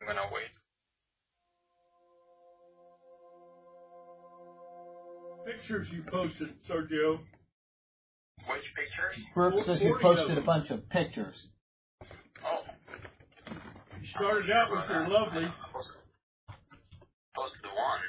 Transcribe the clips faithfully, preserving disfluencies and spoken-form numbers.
gonna wait. Pictures you posted, Sergio. Which pictures? Brooke says you posted a bunch of pictures. Oh. You started out with your lovely. Posted the one.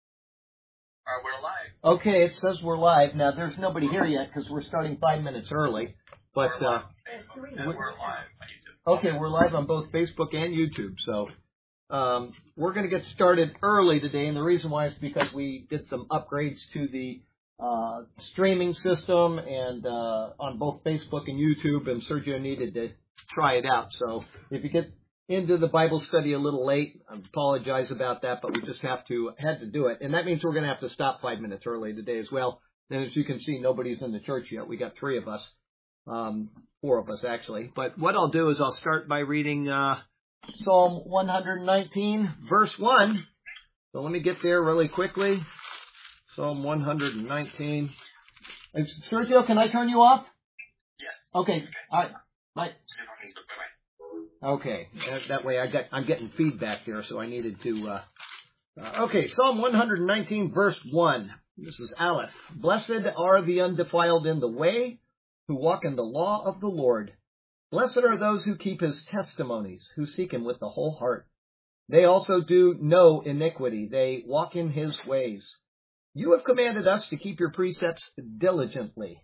Alright, we're live. Okay, it says we're live. Now, there's nobody here yet because we're starting five minutes early. But we're uh, live. Yeah, we're live on YouTube. Okay, we're live on both Facebook and YouTube. So um, we're going to get started early today, and the reason why is because we did some upgrades to the uh, streaming system and uh, on both Facebook and YouTube, and Sergio needed to try it out. So if you get into the Bible study a little late, I apologize about that, but we just have to had to do it, and that means we're going to have to stop five minutes early today as well. And as you can see, nobody's in the church yet. We got three of us, um, four of us actually. But what I'll do is I'll start by reading uh, Psalm one nineteen, verse one. So let me get there really quickly. Psalm one nineteen. And Sergio, can I turn you off? Yes. Okay. Okay. All right. Bye. See you on Facebook. Bye-bye. Okay, that, that way I got I'm getting feedback there, so I needed to. Uh, uh, okay, Psalm one nineteen, verse one. This is Aleph. Blessed are the undefiled in the way, who walk in the law of the Lord. Blessed are those who keep his testimonies, who seek him with the whole heart. They also do no iniquity. They walk in his ways. You have commanded us to keep your precepts diligently.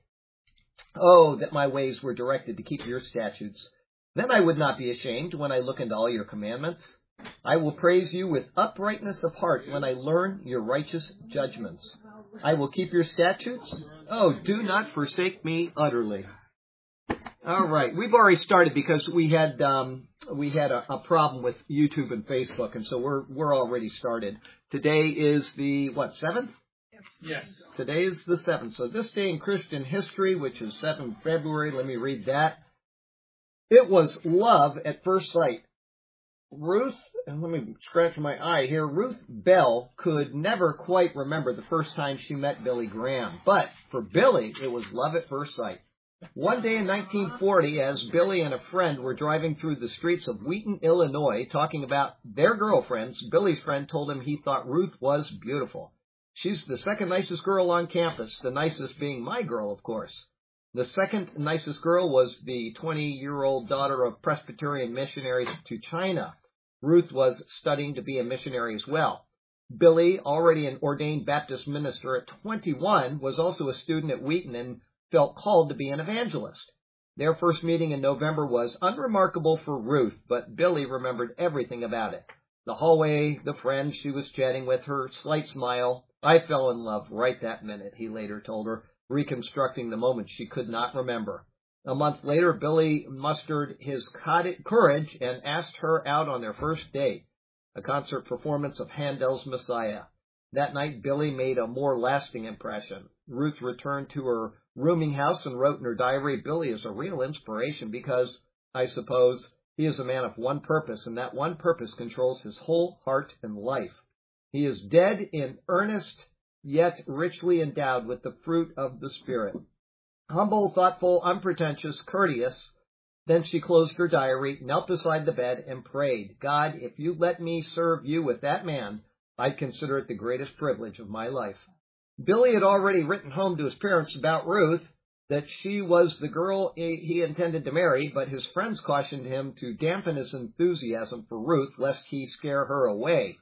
Oh, that my ways were directed to keep your statutes. Then I would not be ashamed when I look into all your commandments. I will praise you with uprightness of heart when I learn your righteous judgments. I will keep your statutes. Oh, do not forsake me utterly. All right, we've already started because we had um, we had a, a problem with YouTube and Facebook, and so we're we're already started. Today is the what seventh? Yes. Today is the seventh. So this day in Christian history, which is seventh February. Let me read that. It was love at first sight. Ruth, and let me scratch my eye here, Ruth Bell could never quite remember the first time she met Billy Graham. But for Billy, it was love at first sight. One day in nineteen forty, as Billy and a friend were driving through the streets of Wheaton, Illinois, talking about their girlfriends, Billy's friend told him he thought Ruth was beautiful. She's the second nicest girl on campus, the nicest being my girl, of course. The second nicest girl was the twenty-year-old daughter of Presbyterian missionaries to China. Ruth was studying to be a missionary as well. Billy, already an ordained Baptist minister at twenty-one, was also a student at Wheaton and felt called to be an evangelist. Their first meeting in November was unremarkable for Ruth, but Billy remembered everything about it. The hallway, the friends she was chatting with, her slight smile. I fell in love right that minute, he later told her, reconstructing the moment she could not remember. A month later, Billy mustered his courage and asked her out on their first date, a concert performance of Handel's Messiah. That night, Billy made a more lasting impression. Ruth returned to her rooming house and wrote in her diary, Billy is a real inspiration because, I suppose, he is a man of one purpose, and that one purpose controls his whole heart and life. He is dead in earnest, yet richly endowed with the fruit of the Spirit. Humble, thoughtful, unpretentious, courteous. Then she closed her diary, knelt beside the bed, and prayed, God, if you let me serve you with that man, I'd consider it the greatest privilege of my life. Billy had already written home to his parents about Ruth, that she was the girl he intended to marry, but his friends cautioned him to dampen his enthusiasm for Ruth, lest he scare her away.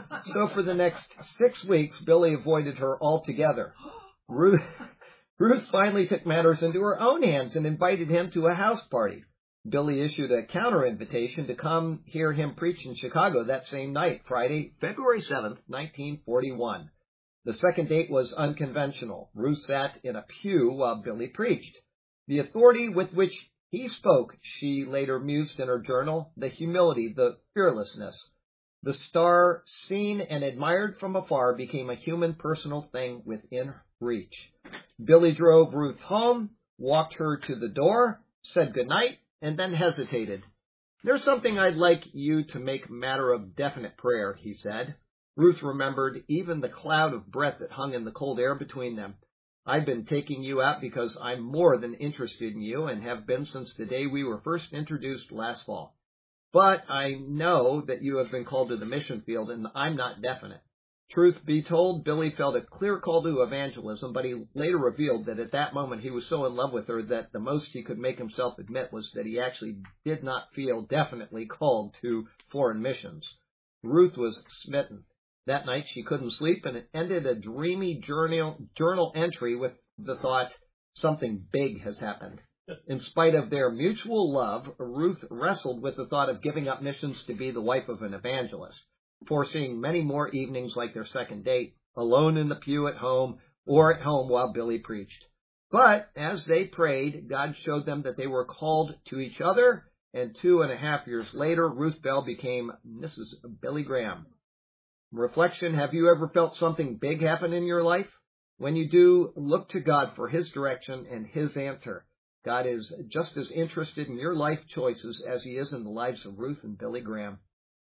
So for the next six weeks, Billy avoided her altogether. Ruth, Ruth finally took matters into her own hands and invited him to a house party. Billy issued a counter-invitation to come hear him preach in Chicago that same night, Friday, February seventh, nineteen forty-one. The second date was unconventional. Ruth sat in a pew while Billy preached. The authority with which he spoke, she later mused in her journal, the humility, the fearlessness. The star, seen and admired from afar, became a human personal thing within reach. Billy drove Ruth home, walked her to the door, said goodnight, and then hesitated. There's something I'd like you to make matter of definite prayer, he said. Ruth remembered even the cloud of breath that hung in the cold air between them. I've been taking you out because I'm more than interested in you and have been since the day we were first introduced last fall. But I know that you have been called to the mission field, and I'm not definite. Truth be told, Billy felt a clear call to evangelism, but he later revealed that at that moment he was so in love with her that the most he could make himself admit was that he actually did not feel definitely called to foreign missions. Ruth was smitten. That night she couldn't sleep, and it ended a dreamy journal, journal entry with the thought, something big has happened. In spite of their mutual love, Ruth wrestled with the thought of giving up missions to be the wife of an evangelist, foreseeing many more evenings like their second date, alone in the pew at home or at home while Billy preached. But as they prayed, God showed them that they were called to each other, and two and a half years later, Ruth Bell became Missus Billy Graham. Reflection, have you ever felt something big happen in your life? When you do, look to God for His direction and His answer. God is just as interested in your life choices as He is in the lives of Ruth and Billy Graham.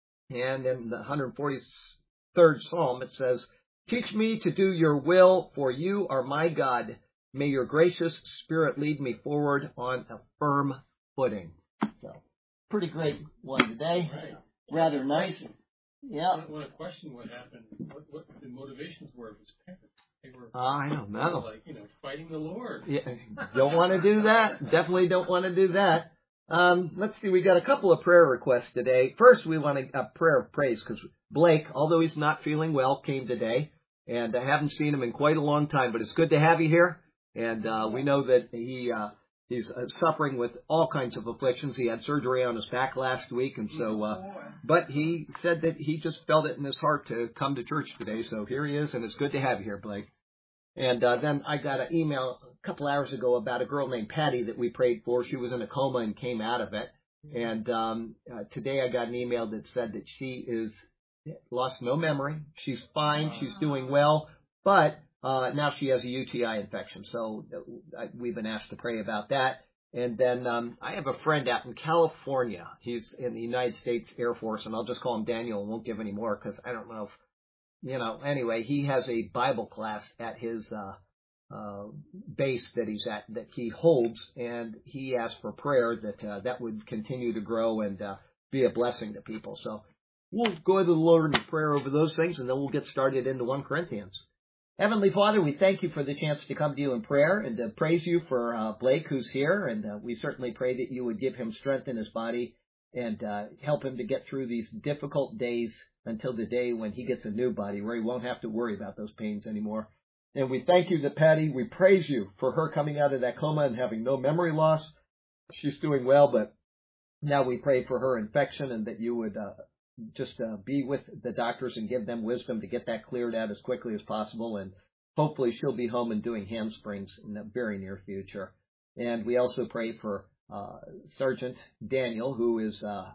And in the one hundred forty-third Psalm, it says, teach me to do your will, for you are my God. May your gracious Spirit lead me forward on a firm footing. So, pretty great one today. Right. Rather nice. Yeah. I want to question what happened, what, what the motivations were of his parents. They were, I don't they know. were like, you know, fighting the Lord. Yeah, don't want to do that. Definitely don't want to do that. Um, let's see, we got a couple of prayer requests today. First, we want a, a prayer of praise because Blake, although he's not feeling well, came today. And I haven't seen him in quite a long time, but it's good to have you here. And uh, we know that he uh, he's uh, suffering with all kinds of afflictions. He had surgery on his back last week, and so. Uh, but he said that he just felt it in his heart to come to church today. So here he is, and it's good to have you here, Blake. And uh, then I got an email a couple hours ago about a girl named Patty that we prayed for. She was in a coma and came out of it. And um, uh, today I got an email that said that she is lost no memory. She's fine. She's doing well, but uh, now she has a U T I infection. So uh, we've been asked to pray about that. And then um, I have a friend out in California. He's in the United States Air Force, and I'll just call him Daniel and won't give any more because I don't know if, you know, anyway, he has a Bible class at his uh, uh, base that he's at, that he holds, and he asked for prayer that uh, that would continue to grow and uh, be a blessing to people. So we'll go to the Lord in prayer over those things, and then we'll get started into First Corinthians. Heavenly Father, we thank you for the chance to come to you in prayer and to praise you for uh, Blake, who's here, and uh, we certainly pray that you would give him strength in his body and uh, help him to get through these difficult days until the day when he gets a new body where he won't have to worry about those pains anymore. And we thank you that Patty, we praise you for her coming out of that coma and having no memory loss. She's doing well, but now we pray for her infection and that you would uh, just uh, be with the doctors and give them wisdom to get that cleared out as quickly as possible. And hopefully she'll be home and doing handsprings in the very near future. And we also pray for uh, Sergeant Daniel, who is uh,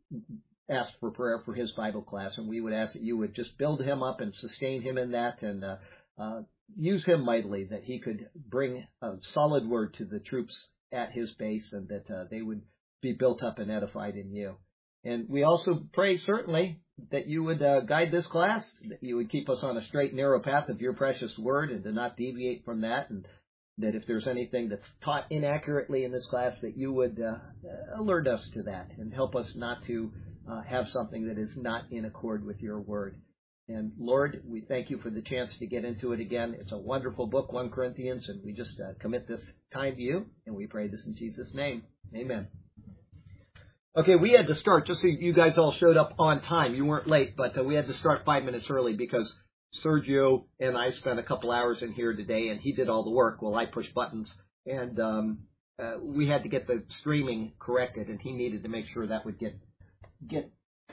asked for prayer for his Bible class. And we would ask that you would just build him up and sustain him in that and uh, uh, use him mightily, that he could bring a solid word to the troops at his base and that uh, they would be built up and edified in you. And we also pray, certainly, that you would uh, guide this class, that you would keep us on a straight and narrow path of your precious word and to not deviate from that, and that if there's anything that's taught inaccurately in this class, that you would uh, alert us to that and help us not to uh, have something that is not in accord with your word. And Lord, we thank you for the chance to get into it again. It's a wonderful book, First Corinthians, and we just uh, commit this time to you, and we pray this in Jesus' name. Amen. Okay, we had to start, just so you guys all showed up on time. You weren't late, but uh, we had to start five minutes early because Sergio and I spent a couple hours in here today, and he did all the work while I pushed buttons. And um, uh, we had to get the streaming corrected, and he needed to make sure that would get get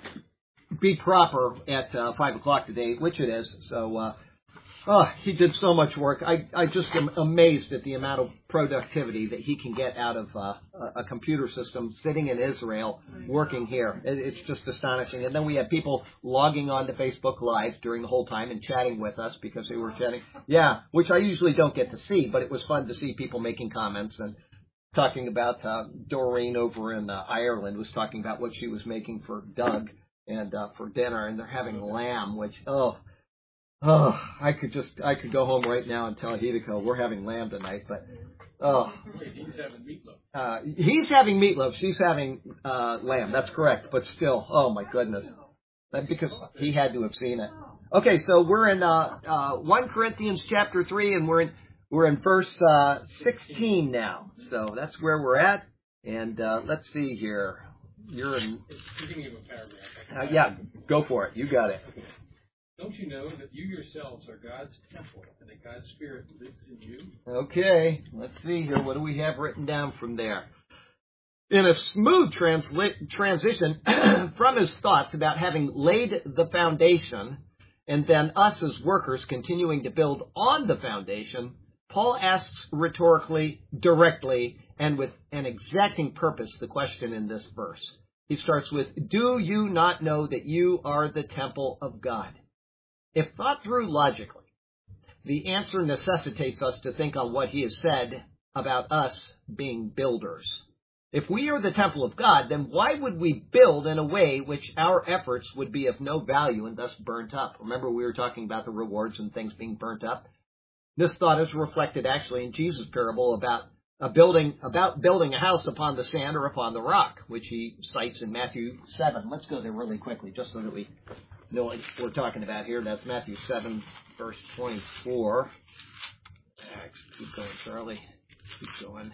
be proper at uh, five o'clock today, which it is. So uh, oh, he did so much work. I, I just am amazed at the amount of productivity that he can get out of uh, a computer system sitting in Israel working here. It, it's just astonishing. And then we had people logging on to Facebook Live during the whole time and chatting with us because they were chatting. Yeah, which I usually don't get to see, but it was fun to see people making comments and talking about uh, Doreen over in uh, Ireland was talking about what she was making for Doug and uh, for dinner, and they're having lamb, which, oh, Oh, I could just, I could go home right now and tell Hideko we're having lamb tonight, but Oh. Wait, he's having meatloaf. Uh, he's having meatloaf. She's having uh, lamb. That's correct. But still, oh my goodness. That's because he had to have seen it. Okay, so we're in uh, uh, First Corinthians chapter three, and we're in we're in verse uh, sixteen now. So that's where we're at. And uh, let's see here. You're in. You can give a paragraph. Uh, yeah, go for it. You got it. Don't you know that you yourselves are God's temple and that God's Spirit lives in you? Okay, let's see here. What do we have written down from there? In a smooth transli- transition from his thoughts about having laid the foundation and then us as workers continuing to build on the foundation, Paul asks rhetorically, directly, and with an exacting purpose the question in this verse. He starts with, do you not know that you are the temple of God? If thought through logically, the answer necessitates us to think on what he has said about us being builders. If we are the temple of God, then why would we build in a way which our efforts would be of no value and thus burnt up? Remember, we were talking about the rewards and things being burnt up. This thought is reflected actually in Jesus' parable about a building, about building a house upon the sand or upon the rock, which he cites in Matthew seven. Let's go there really quickly, just so that we know what we're talking about here. That's Matthew seven, verse twenty-four. Keep going, Charlie. Keep going.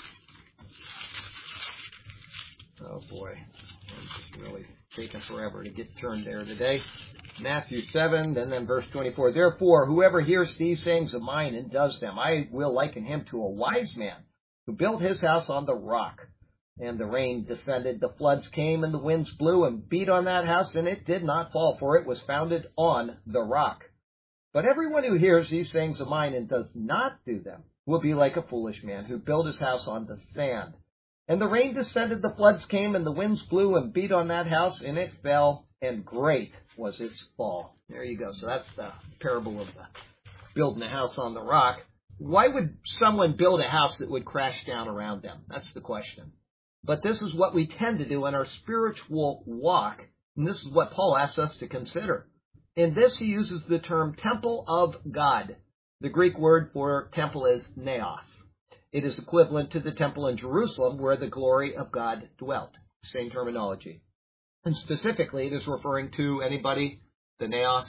Oh, boy. It's really taking forever to get turned there today. Matthew seven, and then verse twenty-four. Therefore, whoever hears these sayings of mine and does them, I will liken him to a wise man who built his house on the rock. And the rain descended, the floods came, and the winds blew and beat on that house, and it did not fall, for it was founded on the rock. But everyone who hears these sayings of mine and does not do them will be like a foolish man who built his house on the sand. And the rain descended, the floods came, and the winds blew and beat on that house, and it fell, and great was its fall. There you go. So that's the parable of the building a house on the rock. Why would someone build a house that would crash down around them? That's the question. But this is what we tend to do in our spiritual walk, and this is what Paul asks us to consider. In this, he uses the term temple of God. The Greek word for temple is naos. It is equivalent to the temple in Jerusalem where the glory of God dwelt. Same terminology. And specifically, it is referring to anybody, the naos,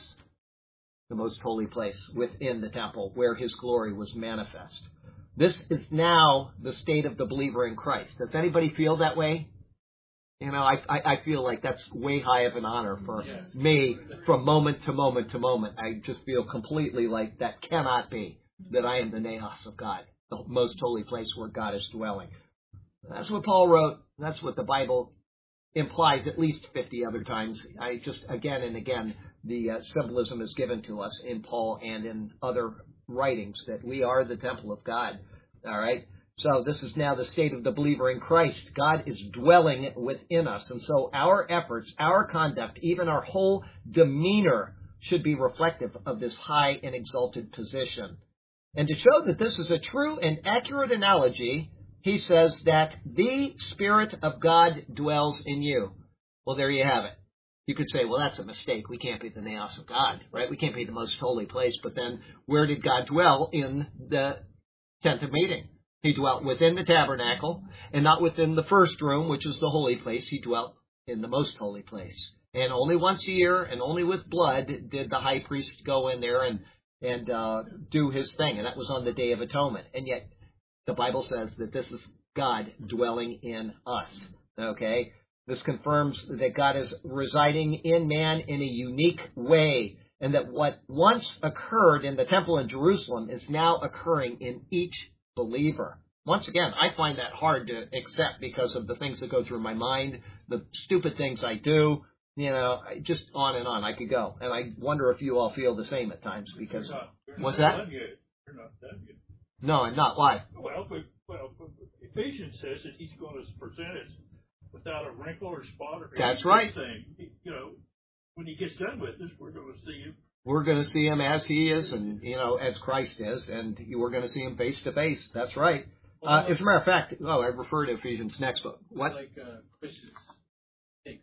the most holy place within the temple where his glory was manifest. This is now the state of the believer in Christ. Does anybody feel that way? You know, I, I, I feel like that's way high of an honor for Yes. me from moment to moment to moment. I just feel completely like that cannot be, that I am the naos of God, the most holy place where God is dwelling. That's what Paul wrote. That's what the Bible implies at least fifty other times. I just, again and again, the uh, symbolism is given to us in Paul and in other writings that we are the temple of God. All right? So this is now the state of the believer in Christ. God is dwelling within us. And so our efforts, our conduct, even our whole demeanor should be reflective of this high and exalted position. And to show that this is a true and accurate analogy, he says that the Spirit of God dwells in you. Well, there you have it. You could say, well, that's a mistake. We can't be the naos of God, right? We can't be the most holy place. But then where did God dwell in the tent of meeting? He dwelt within the tabernacle and not within the first room, which is the holy place. He dwelt in the most holy place. And only once a year and only with blood did the high priest go in there and, and uh, do his thing. And that was on the Day of Atonement. And yet the Bible says that this is God dwelling in us. Okay? This confirms that God is residing in man in a unique way, and that what once occurred in the temple in Jerusalem is now occurring in each believer. Once again, I find that hard to accept because of the things that go through my mind, the stupid things I do, you know, just on and on I could go. And I wonder if you all feel the same at times because... You're not, you're what's not that? done yet. You're not done yet. No, I'm not. Why? Well, but, well, but Ephesians says that he's going to present it without a wrinkle or spot or That's anything. right. You know, when he gets done with this, we're going to see him. We're going to see him as he is and, you know, as Christ is, and we're going to see him face to face. That's right. Uh, as a matter of fact, oh, I refer to Ephesians next book. What? Like uh, Chris's take.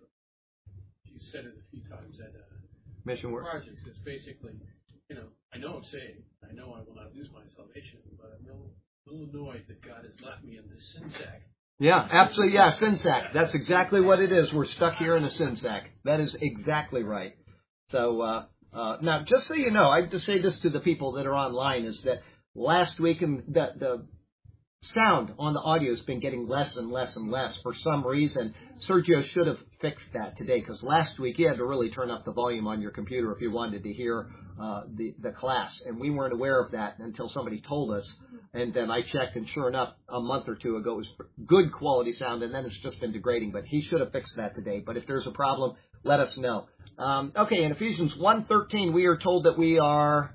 You said it a few times at uh, Mission work. projects. It's basically, you know, I know I'm saved. I know I will not lose my salvation, but I'm no, no little annoyed that God has left me in this sin sack. Yeah, absolutely. Yeah, sin sack. That's exactly what it is. We're stuck here in a sin sack. That is exactly right. So, uh, uh, now, just so you know, I have to say this to the people that are online, is that last week, and the, the sound on the audio has been getting less and less and less for some reason. Sergio should have fixed that today, because last week you had to really turn up the volume on your computer if you wanted to hear uh, the, the class, and we weren't aware of that until somebody told us, and then I checked, and sure enough, a month or two ago it was good quality sound, and then it's just been degrading, but he should have fixed that today. But if there's a problem, let us know. Um, okay, in Ephesians one thirteen, we are told that we are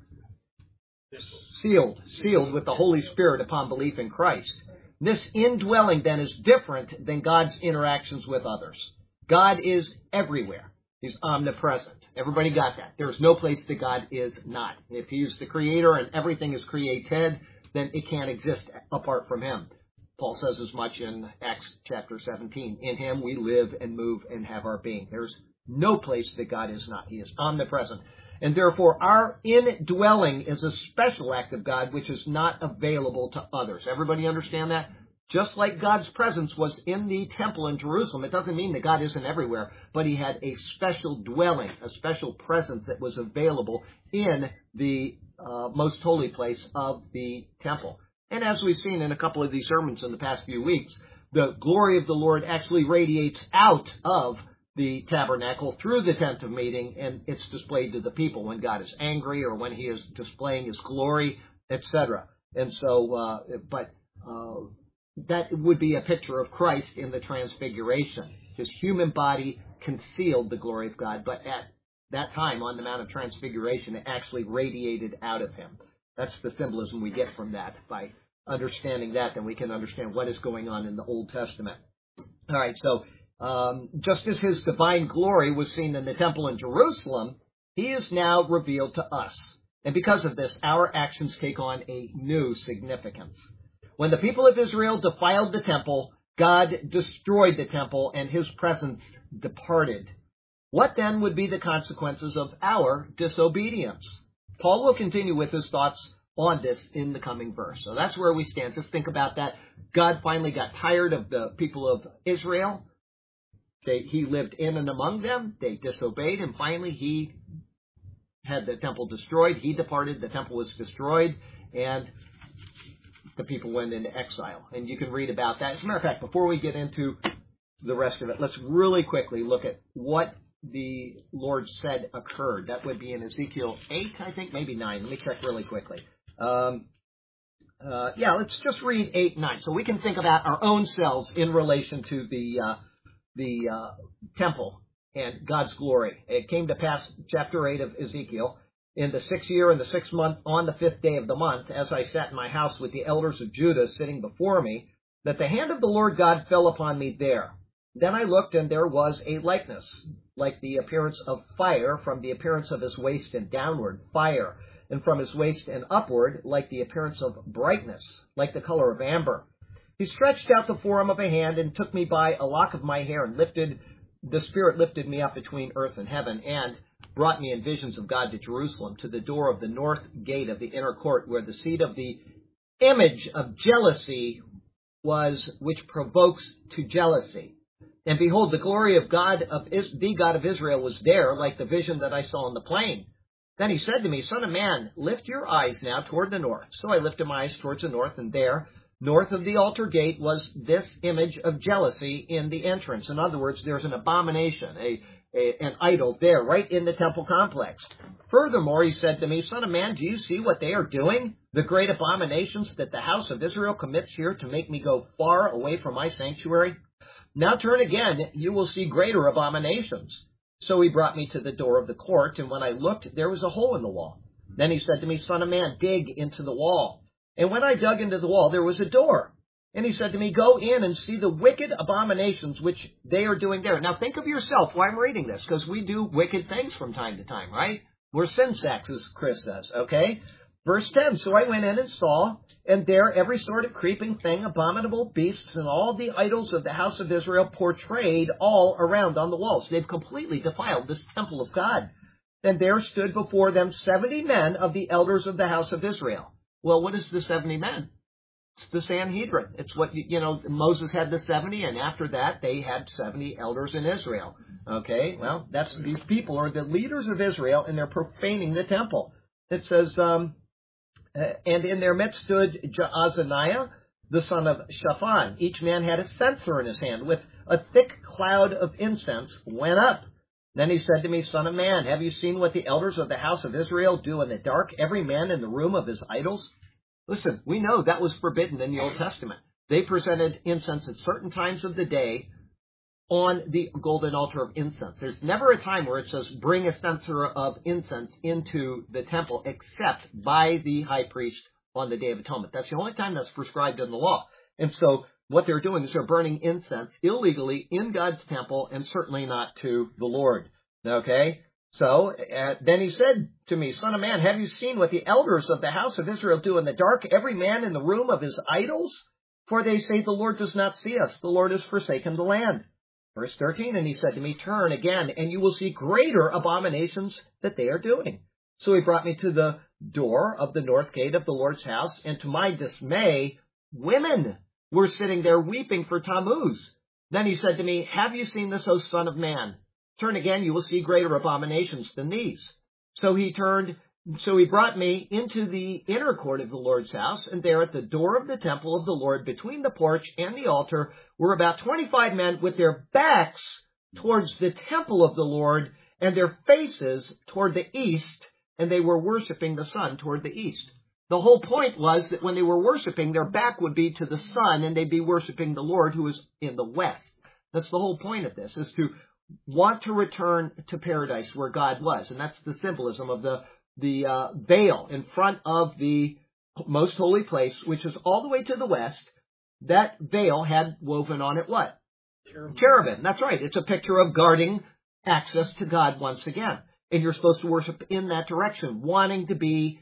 sealed, sealed with the Holy Spirit upon belief in Christ. This indwelling, then, is different than God's interactions with others. God is everywhere. He's omnipresent. Everybody got that. There's no place that God is not. If He's the Creator and everything is created, then it can't exist apart from Him. Paul says as much in Acts chapter seventeen. In Him we live and move and have our being. There's no place that God is not. He is omnipresent. And therefore, our indwelling is a special act of God which is not available to others. Everybody understand that? Just like God's presence was in the temple in Jerusalem, it doesn't mean that God isn't everywhere, but He had a special dwelling, a special presence that was available in the uh, most holy place of the temple. And as we've seen in a couple of these sermons in the past few weeks, the glory of the Lord actually radiates out of the tabernacle through the tent of meeting, and it's displayed to the people when God is angry or when He is displaying His glory, et cetera. And so, uh, but uh, that would be a picture of Christ in the Transfiguration. His human body concealed the glory of God, but at that time on the Mount of Transfiguration, it actually radiated out of Him. That's the symbolism we get from that. By understanding that, then we can understand what is going on in the Old Testament. All right, so Um, just as His divine glory was seen in the temple in Jerusalem, He is now revealed to us. And because of this, our actions take on a new significance. When the people of Israel defiled the temple, God destroyed the temple and His presence departed. What then would be the consequences of our disobedience? Paul will continue with his thoughts on this in the coming verse. So that's where we stand. Just think about that. God finally got tired of the people of Israel. They, he lived in and among them. They disobeyed, and finally He had the temple destroyed. He departed. The temple was destroyed, and the people went into exile. And you can read about that. As a matter of fact, before we get into the rest of it, let's really quickly look at what the Lord said occurred. That would be in Ezekiel eight, I think, maybe nine. Let me check really quickly. Um, uh, yeah, let's just read eight and nine, so we can think about our own selves in relation to the uh, the uh, temple and God's glory. It came to pass, chapter eight of Ezekiel, in the sixth year, in the sixth month, on the fifth day of the month, as I sat in my house with the elders of Judah sitting before me, that the hand of the Lord God fell upon me there. Then I looked, and there was a likeness, like the appearance of fire, from the appearance of His waist and downward, fire, and from His waist and upward, like the appearance of brightness, like the color of amber. He stretched out the form of a hand and took me by a lock of my hair, and lifted, the Spirit lifted me up between earth and heaven, and brought me in visions of God to Jerusalem, to the door of the north gate of the inner court, where the seat of the image of jealousy was, which provokes to jealousy. And behold, the glory of God of Is- the God of Israel was there, like the vision that I saw in the plain. Then He said to me, Son of man, lift your eyes now toward the north. So I lifted my eyes towards the north, and there, north of the altar gate, was this image of jealousy in the entrance. In other words, there's an abomination, a, a an idol there, right in the temple complex. Furthermore, He said to me, Son of man, do you see what they are doing? The great abominations that the house of Israel commits here to make me go far away from my sanctuary? Now turn again, you will see greater abominations. So He brought me to the door of the court, and when I looked, there was a hole in the wall. Then He said to me, Son of man, dig into the wall. And when I dug into the wall, there was a door. And He said to me, Go in and see the wicked abominations which they are doing there. Now think of yourself while I'm reading this, because we do wicked things from time to time, right? We're sin sacks, as Chris says, okay? Verse ten, So I went in and saw, and there every sort of creeping thing, abominable beasts, and all the idols of the house of Israel portrayed all around on the walls. They've completely defiled this temple of God. And there stood before them seventy men of the elders of the house of Israel. Well, what is the seventy men? It's the Sanhedrin. It's what, you know, Moses had the seventy, and after that they had seventy elders in Israel. Okay, well, that's these people are the leaders of Israel, and they're profaning the temple. It says, um, and in their midst stood Jaazaniah, the son of Shaphan. Each man had a censer in his hand, with a thick cloud of incense went up. Then he said to me, Son of man, have you seen what the elders of the house of Israel do in the dark, every man in the room of his idols? Listen, we know that was forbidden in the Old Testament. They presented incense at certain times of the day on the golden altar of incense. There's never a time where it says bring a censer of incense into the temple except by the high priest on the Day of Atonement. That's the only time that's prescribed in the law. And so what they're doing is they're burning incense illegally in God's temple and certainly not to the Lord. Okay? So uh, then he said to me, Son of man, have you seen what the elders of the house of Israel do in the dark, every man in the room of his idols? For they say, the Lord does not see us. The Lord has forsaken the land. Verse thirteen, and he said to me, turn again, and you will see greater abominations that they are doing. So he brought me to the door of the north gate of the Lord's house, and to my dismay, women were sitting there weeping for Tammuz. Then he said to me, have you seen this, O son of man? Turn again, you will see greater abominations than these. So he turned, so he brought me into the inner court of the Lord's house, and there at the door of the temple of the Lord, between the porch and the altar, were about twenty-five men with their backs towards the temple of the Lord, and their faces toward the east, and they were worshiping the sun toward the east. The whole point was that when they were worshiping, their back would be to the sun, and they'd be worshiping the Lord who is in the west. That's the whole point of this, is to want to return to paradise where God was. And that's the symbolism of the, the uh, veil in front of the most holy place, which is all the way to the west. That veil had woven on it what? Cherubim. Cherubim. That's right. It's a picture of guarding access to God once again. And you're supposed to worship in that direction, wanting to be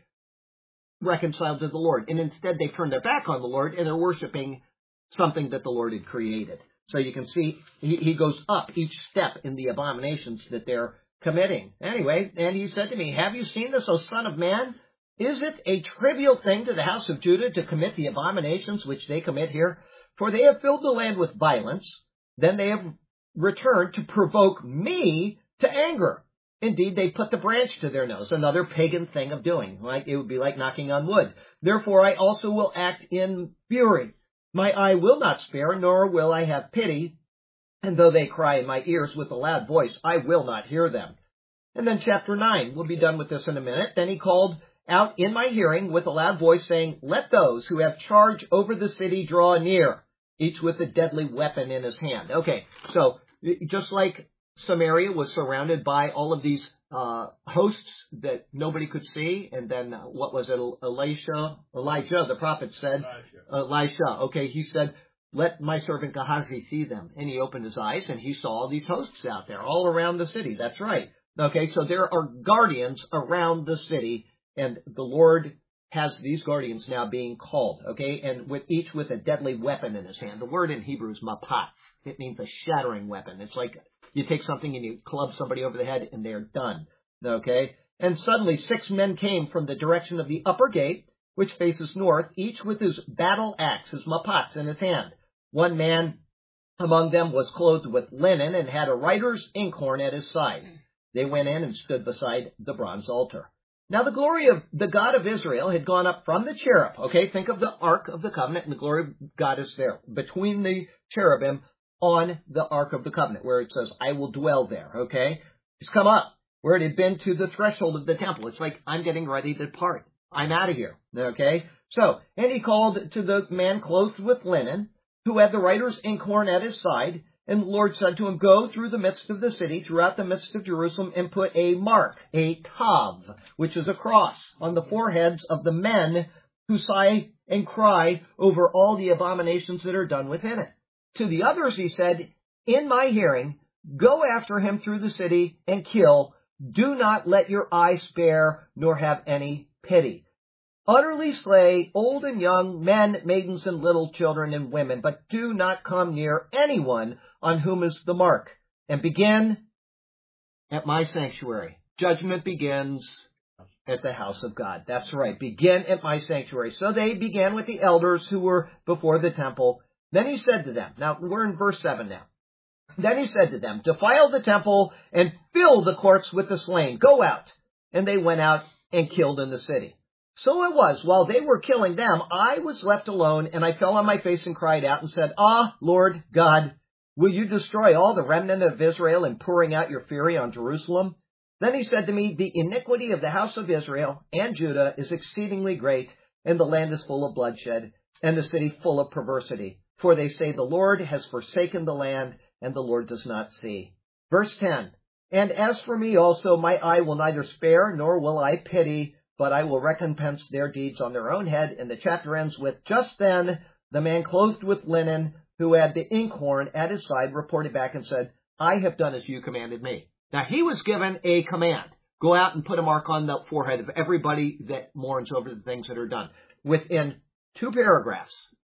reconciled to the Lord. And instead they turned their back on the Lord and they're worshiping something that the Lord had created. So you can see he, he goes up each step in the abominations that they're committing. Anyway, and he said to me, have you seen this, O son of man? Is it a trivial thing to the house of Judah to commit the abominations which they commit here? For they have filled the land with violence. Then they have returned to provoke me to anger. Indeed, they put the branch to their nose, another pagan thing of doing. Like it would be like knocking on wood. Therefore, I also will act in fury. My eye will not spare, nor will I have pity. And though they cry in my ears with a loud voice, I will not hear them. And then chapter nine, we'll be done with this in a minute. Then he called out in my hearing with a loud voice, saying, let those who have charge over the city draw near, each with a deadly weapon in his hand. Okay, so just like Samaria was surrounded by all of these uh, hosts that nobody could see. And then uh, what was it? Elisha, Elijah, the prophet said, Elisha. Elisha. Okay, he said, let my servant Gehazi see them. And he opened his eyes and he saw all these hosts out there all around the city. That's right. Okay, so there are guardians around the city, and the Lord has these guardians now being called. Okay, and with each with a deadly weapon in his hand. The word in Hebrew is mapat. It means a shattering weapon. It's like you take something and you club somebody over the head and they're done. Okay? And suddenly six men came from the direction of the upper gate, which faces north, each with his battle axe, his mapats, in his hand. One man among them was clothed with linen and had a writer's inkhorn at his side. They went in and stood beside the bronze altar. Now the glory of the God of Israel had gone up from the cherub. Okay, think of the Ark of the Covenant, and the glory of God is there between the cherubim on the Ark of the Covenant, where it says, I will dwell there, okay? It's come up, where it had been to the threshold of the temple. It's like, I'm getting ready to depart. I'm out of here, okay? So, and he called to the man clothed with linen, who had the writer's inkhorn at his side, and the Lord said to him, go through the midst of the city, throughout the midst of Jerusalem, and put a mark, a tav, which is a cross, on the foreheads of the men who sigh and cry over all the abominations that are done within it. To the others he said, in my hearing, go after him through the city and kill. Do not let your eye spare, nor have any pity. Utterly slay old and young, men, maidens, and little children and women, but do not come near anyone on whom is the mark. And begin at my sanctuary. Judgment begins at the house of God. That's right. Begin at my sanctuary. So they began with the elders who were before the temple. Then he said to them, now we're in verse seven now. Then he said to them, defile the temple and fill the courts with the slain. Go out. And they went out and killed in the city. So it was, while they were killing them, I was left alone, and I fell on my face and cried out and said, Ah, Lord God, will you destroy all the remnant of Israel in pouring out your fury on Jerusalem? Then he said to me, the iniquity of the house of Israel and Judah is exceedingly great, and the land is full of bloodshed, and the city full of perversity. For they say, the Lord has forsaken the land, and the Lord does not see. Verse ten, and as for me also, my eye will neither spare, nor will I pity, but I will recompense their deeds on their own head. And the chapter ends with, just then the man clothed with linen, who had the inkhorn at his side, reported back and said, I have done as you commanded me. Now, he was given a command. Go out and put a mark on the forehead of everybody that mourns over the things that are done. Within two paragraphs,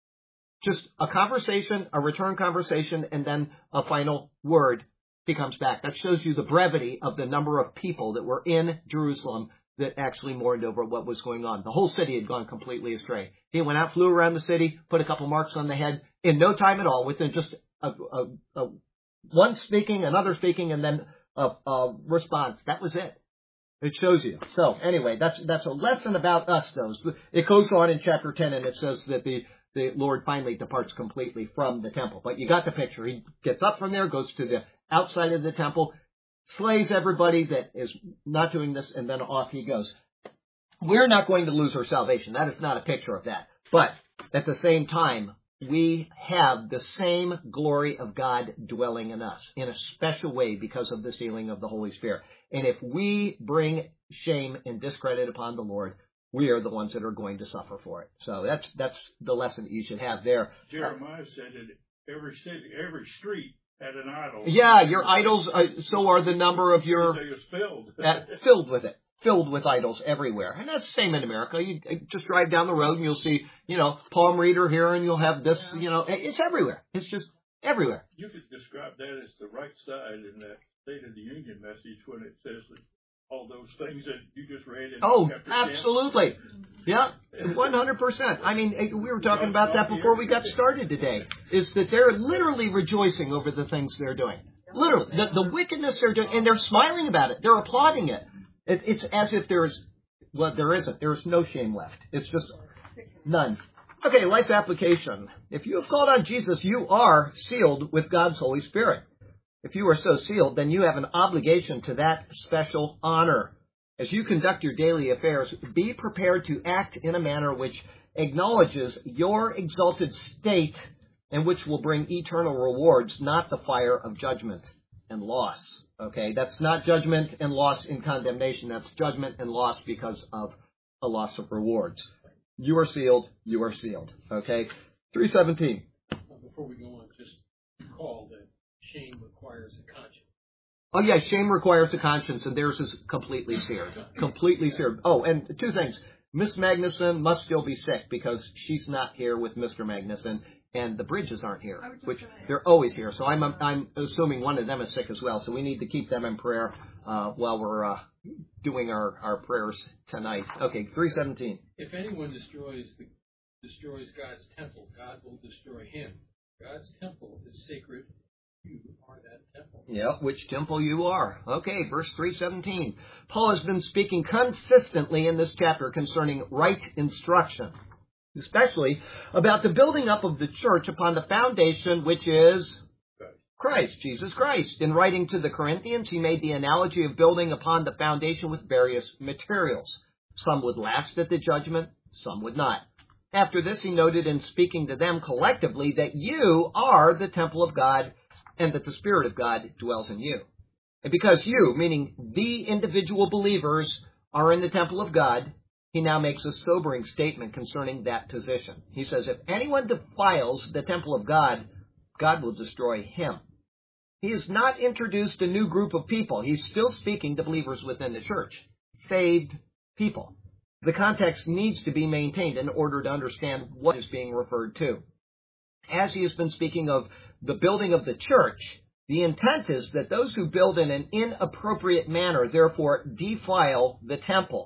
just a conversation, a return conversation, and then a final word, he comes back. That shows you the brevity of the number of people that were in Jerusalem that actually mourned over what was going on. The whole city had gone completely astray. He went out, flew around the city, put a couple marks on the head, in no time at all, within just a, a, a, one speaking, another speaking, and then a, a response. That was it. It shows you. So anyway, that's that's a lesson about us, though. It goes on in chapter ten, and it says that the, the Lord finally departs completely from the temple. But you got the picture. He gets up from there, goes to the outside of the temple, slays everybody that is not doing this, and then off he goes. We're not going to lose our salvation. That is not a picture of that. But at the same time, we have the same glory of God dwelling in us in a special way because of the sealing of the Holy Spirit. And if we bring shame and discredit upon the Lord, we are the ones that are going to suffer for it. So that's that's the lesson that you should have there. Jeremiah said that every city, every street had an idol. Yeah, your idols, uh, so are the number of your... It was filled. uh, filled with it. Filled with idols everywhere. And that's the same in America. You just drive down the road and you'll see, you know, palm reader here and you'll have this, you know, it's everywhere. It's just everywhere. You could describe that as the right side in that State of the Union message when it says that all those things that you just read in Oh, chapter absolutely. Yeah, one hundred percent. I mean, we were talking about that before we got started today, is that they're literally rejoicing over the things they're doing. Literally. The, the wickedness they're doing, and they're smiling about it. They're applauding it. It, it's as if there's, well, there isn't. There's no shame left. It's just none. Okay, life application. If you have called on Jesus, you are sealed with God's Holy Spirit. If you are so sealed, then you have an obligation to that special honor. As you conduct your daily affairs, be prepared to act in a manner which acknowledges your exalted state and which will bring eternal rewards, not the fire of judgment and loss. Okay, that's not judgment and loss in condemnation. That's judgment and loss because of a loss of rewards. You are sealed. You are sealed. Okay, three seventeen. Before we go on, just recall that shame requires a conscience. Oh, yeah, shame requires a conscience, and theirs is completely seared. Completely seared. Oh, and two things. Miss Magnuson must still be sick because she's not here with Mister Magnuson, and the Bridges aren't here, which they're always here. So I'm I'm assuming one of them is sick as well. So we need to keep them in prayer uh, while we're uh, doing our, our prayers tonight. Okay, three seventeen. If anyone destroys the, destroys God's temple, God will destroy him. God's temple is sacred. You are that temple. Yeah, which temple you are. Okay, verse three seventeen. Paul has been speaking consistently in this chapter concerning right instruction, especially about the building up of the church upon the foundation, which is Christ, Jesus Christ. In writing to the Corinthians, he made the analogy of building upon the foundation with various materials. Some would last at the judgment, some would not. After this, he noted in speaking to them collectively that you are the temple of God, and that the Spirit of God dwells in you. And because you, meaning the individual believers, are in the temple of God, he now makes a sobering statement concerning that position. He says, if anyone defiles the temple of God, God will destroy him. He has not introduced a new group of people. He's still speaking to believers within the church, saved people. The context needs to be maintained in order to understand what is being referred to. As he has been speaking of the building of the church, the intent is that those who build in an inappropriate manner, therefore, defile the temple.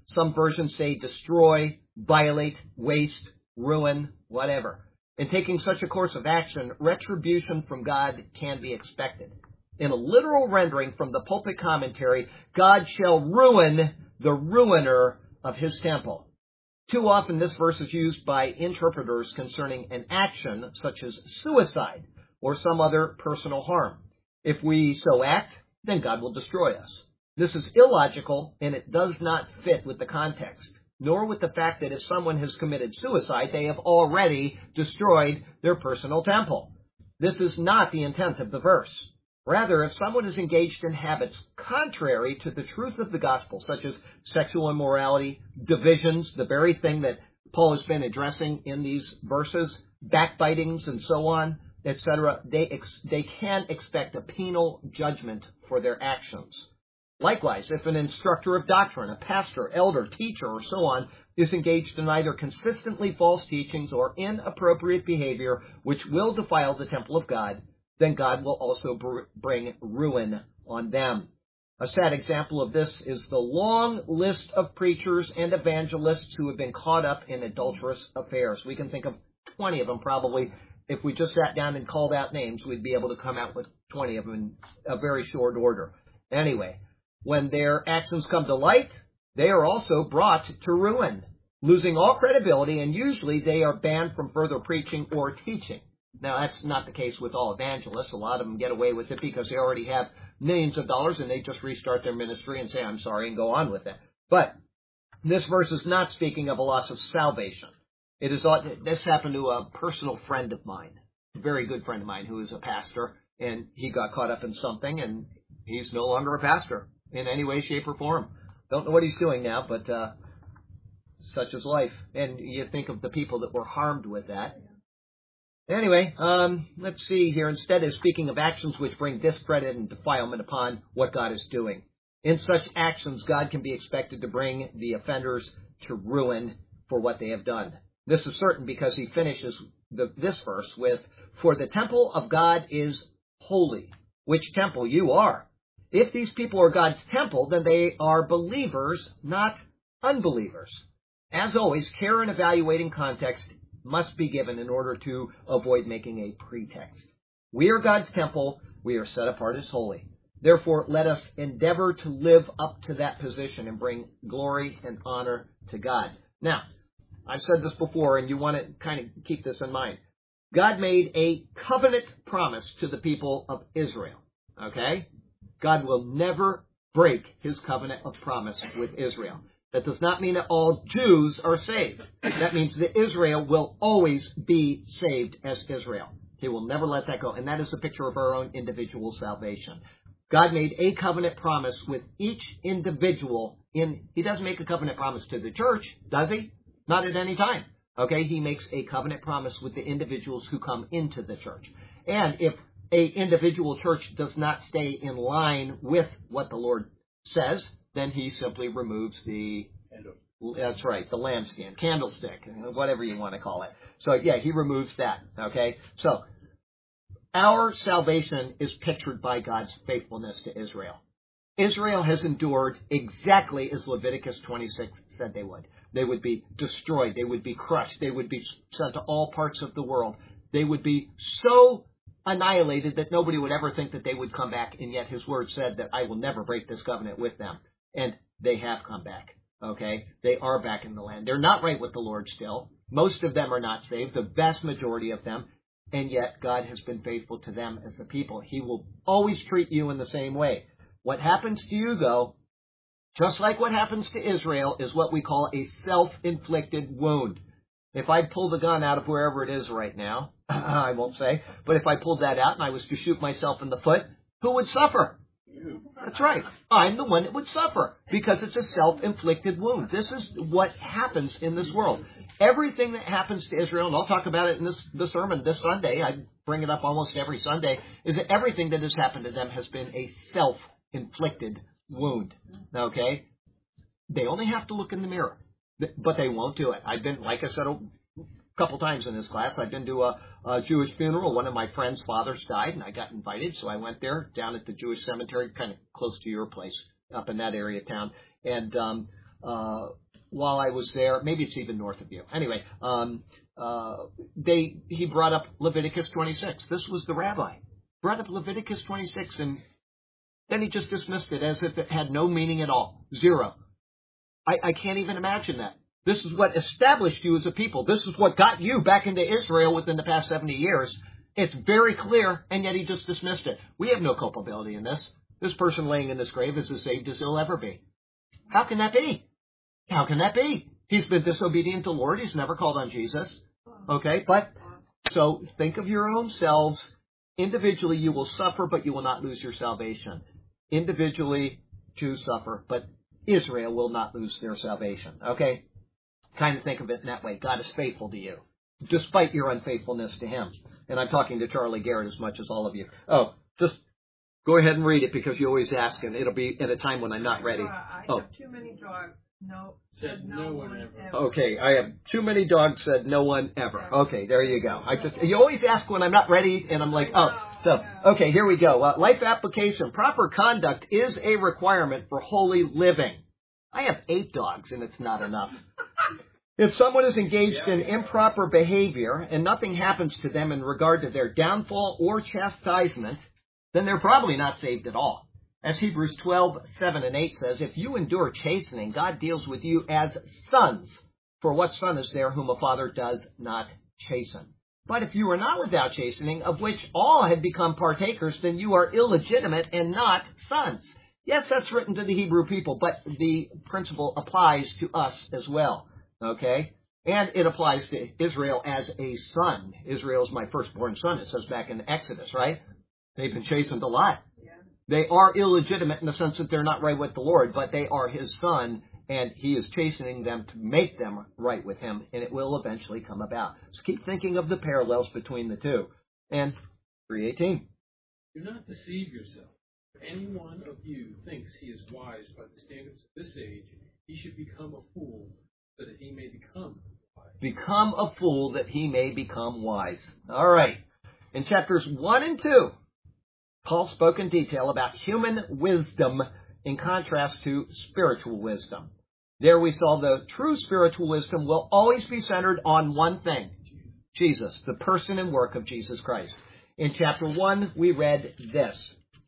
Some versions say destroy, violate, waste, ruin, whatever. In taking such a course of action, retribution from God can be expected. In a literal rendering from the pulpit commentary, God shall ruin the ruiner of his temple. Too often this verse is used by interpreters concerning an action such as suicide or some other personal harm. If we so act, then God will destroy us. This is illogical, and it does not fit with the context, nor with the fact that if someone has committed suicide, they have already destroyed their personal temple. This is not the intent of the verse. Rather, if someone is engaged in habits contrary to the truth of the gospel, such as sexual immorality, divisions, the very thing that Paul has been addressing in these verses, backbitings and so on, et cetera, they, ex- they can expect a penal judgment for their actions. Likewise, if an instructor of doctrine, a pastor, elder, teacher, or so on, is engaged in either consistently false teachings or inappropriate behavior which will defile the temple of God, then God will also br- bring ruin on them. A sad example of this is the long list of preachers and evangelists who have been caught up in adulterous affairs. We can think of twenty of them probably. If we just sat down and called out names, we'd be able to come out with twenty of them in a very short order. Anyway, when their actions come to light, they are also brought to ruin, losing all credibility, and usually they are banned from further preaching or teaching. Now, that's not the case with all evangelists. A lot of them get away with it because they already have millions of dollars and they just restart their ministry and say, I'm sorry, and go on with it. But this verse is not speaking of a loss of salvation. It is. This happened to a personal friend of mine, a very good friend of mine who is a pastor, and he got caught up in something, and he's no longer a pastor in any way, shape, or form. Don't know what he's doing now, but uh, such is life. And you think of the people that were harmed with that. Anyway, um, let's see here. Instead of speaking of actions which bring discredit and defilement upon what God is doing. In such actions, God can be expected to bring the offenders to ruin for what they have done. This is certain because he finishes the, this verse with, for the temple of God is holy, which temple you are. If these people are God's temple, then they are believers, not unbelievers. As always, care in evaluating context must be given in order to avoid making a pretext. We are God's temple. We are set apart as holy. Therefore, let us endeavor to live up to that position and bring glory and honor to God. Now, I've said this before, and you want to kind of keep this in mind. God made a covenant promise to the people of Israel. Okay? God will never break his covenant of promise with Israel. That does not mean that all Jews are saved. That means that Israel will always be saved as Israel. He will never let that go. And that is a picture of our own individual salvation. God made a covenant promise with each individual. In He doesn't make a covenant promise to the church, does he? Not at any time. Okay, he makes a covenant promise with the individuals who come into the church. And if a individual church does not stay in line with what the Lord says, then he simply removes the, that's right, the lampstand, candlestick, whatever you want to call it. So, yeah, he removes that, okay? So, our salvation is pictured by God's faithfulness to Israel. Israel has endured exactly as Leviticus twenty-six said they would. They would be destroyed. They would be crushed. They would be sent to all parts of the world. They would be so annihilated that nobody would ever think that they would come back, and yet his word said that I will never break this covenant with them. And they have come back, okay? They are back in the land. They're not right with the Lord still. Most of them are not saved, the vast majority of them, and yet God has been faithful to them as a people. He will always treat you in the same way. What happens to you, though, just like what happens to Israel, is what we call a self-inflicted wound. If I pull the gun out of wherever it is right now, I won't say, but if I pulled that out and I was to shoot myself in the foot, who would suffer? You. That's right. I'm the one that would suffer because it's a self-inflicted wound. This is what happens in this world. Everything that happens to Israel, and I'll talk about it in this, this sermon this Sunday, I bring it up almost every Sunday, is that everything that has happened to them has been a self-inflicted wound. Okay? They only have to look in the mirror, but they won't do it. I've been, like I said a couple times in this class, I've been to a, a Jewish funeral. One of my friend's fathers died, and I got invited, so I went there down at the Jewish cemetery, kind of close to your place, up in that area of town. And um, uh, while I was there. Maybe it's even north of you. Anyway, um, uh, they he brought up Leviticus twenty-six. This was the rabbi. Brought up Leviticus twenty-six, and then he just dismissed it as if it had no meaning at all. Zero. I, I can't even imagine that. This is what established you as a people. This is what got you back into Israel within the past seventy years. It's very clear, and yet he just dismissed it. We have no culpability in this. This person laying in this grave is as saved as he'll ever be. How can that be? How can that be? He's been disobedient to the Lord. He's never called on Jesus. Okay, but so think of your own selves. Individually, you will suffer, but you will not lose your salvation. Individually, Jews suffer, but Israel will not lose their salvation. Okay? Kind of think of it in that way. God is faithful to you, despite your unfaithfulness to Him. And I'm talking to Charlie Garrett as much as all of you. Oh, just go ahead and read it because you always ask, and it'll be at a time when I'm not ready. I oh. have too many dogs. No, said no one ever. ever. Okay, I have too many dogs, said no one ever. Okay, there you go. I just you always ask when I'm not ready, and I'm like, oh. So, okay, here we go. Uh, life application. Proper conduct is a requirement for holy living. I have eight dogs, and it's not enough. If someone is engaged in improper behavior and nothing happens to them in regard to their downfall or chastisement, then they're probably not saved at all. As Hebrews twelve, seven and eight says, if you endure chastening, God deals with you as sons. For what son is there whom a father does not chasten? But if you are not without chastening, of which all have become partakers, then you are illegitimate and not sons. Yes, that's written to the Hebrew people, but the principle applies to us as well. Okay? And it applies to Israel as a son. Israel is my firstborn son, it says back in Exodus, right? They've been chastened a lot. Yeah. They are illegitimate in the sense that they're not right with the Lord, but they are His son, and He is chastening them to make them right with Him, and it will eventually come about. So keep thinking of the parallels between the two. And three eighteen. Do not deceive yourself. If any one of you thinks he is wise by the standards of this age, he should become a fool, so that he may become wise. Become a fool that he may become wise. All right. In chapters one and two, Paul spoke in detail about human wisdom in contrast to spiritual wisdom. There we saw the true spiritual wisdom will always be centered on one thing, Jesus, the person and work of Jesus Christ. In chapter one, we read this.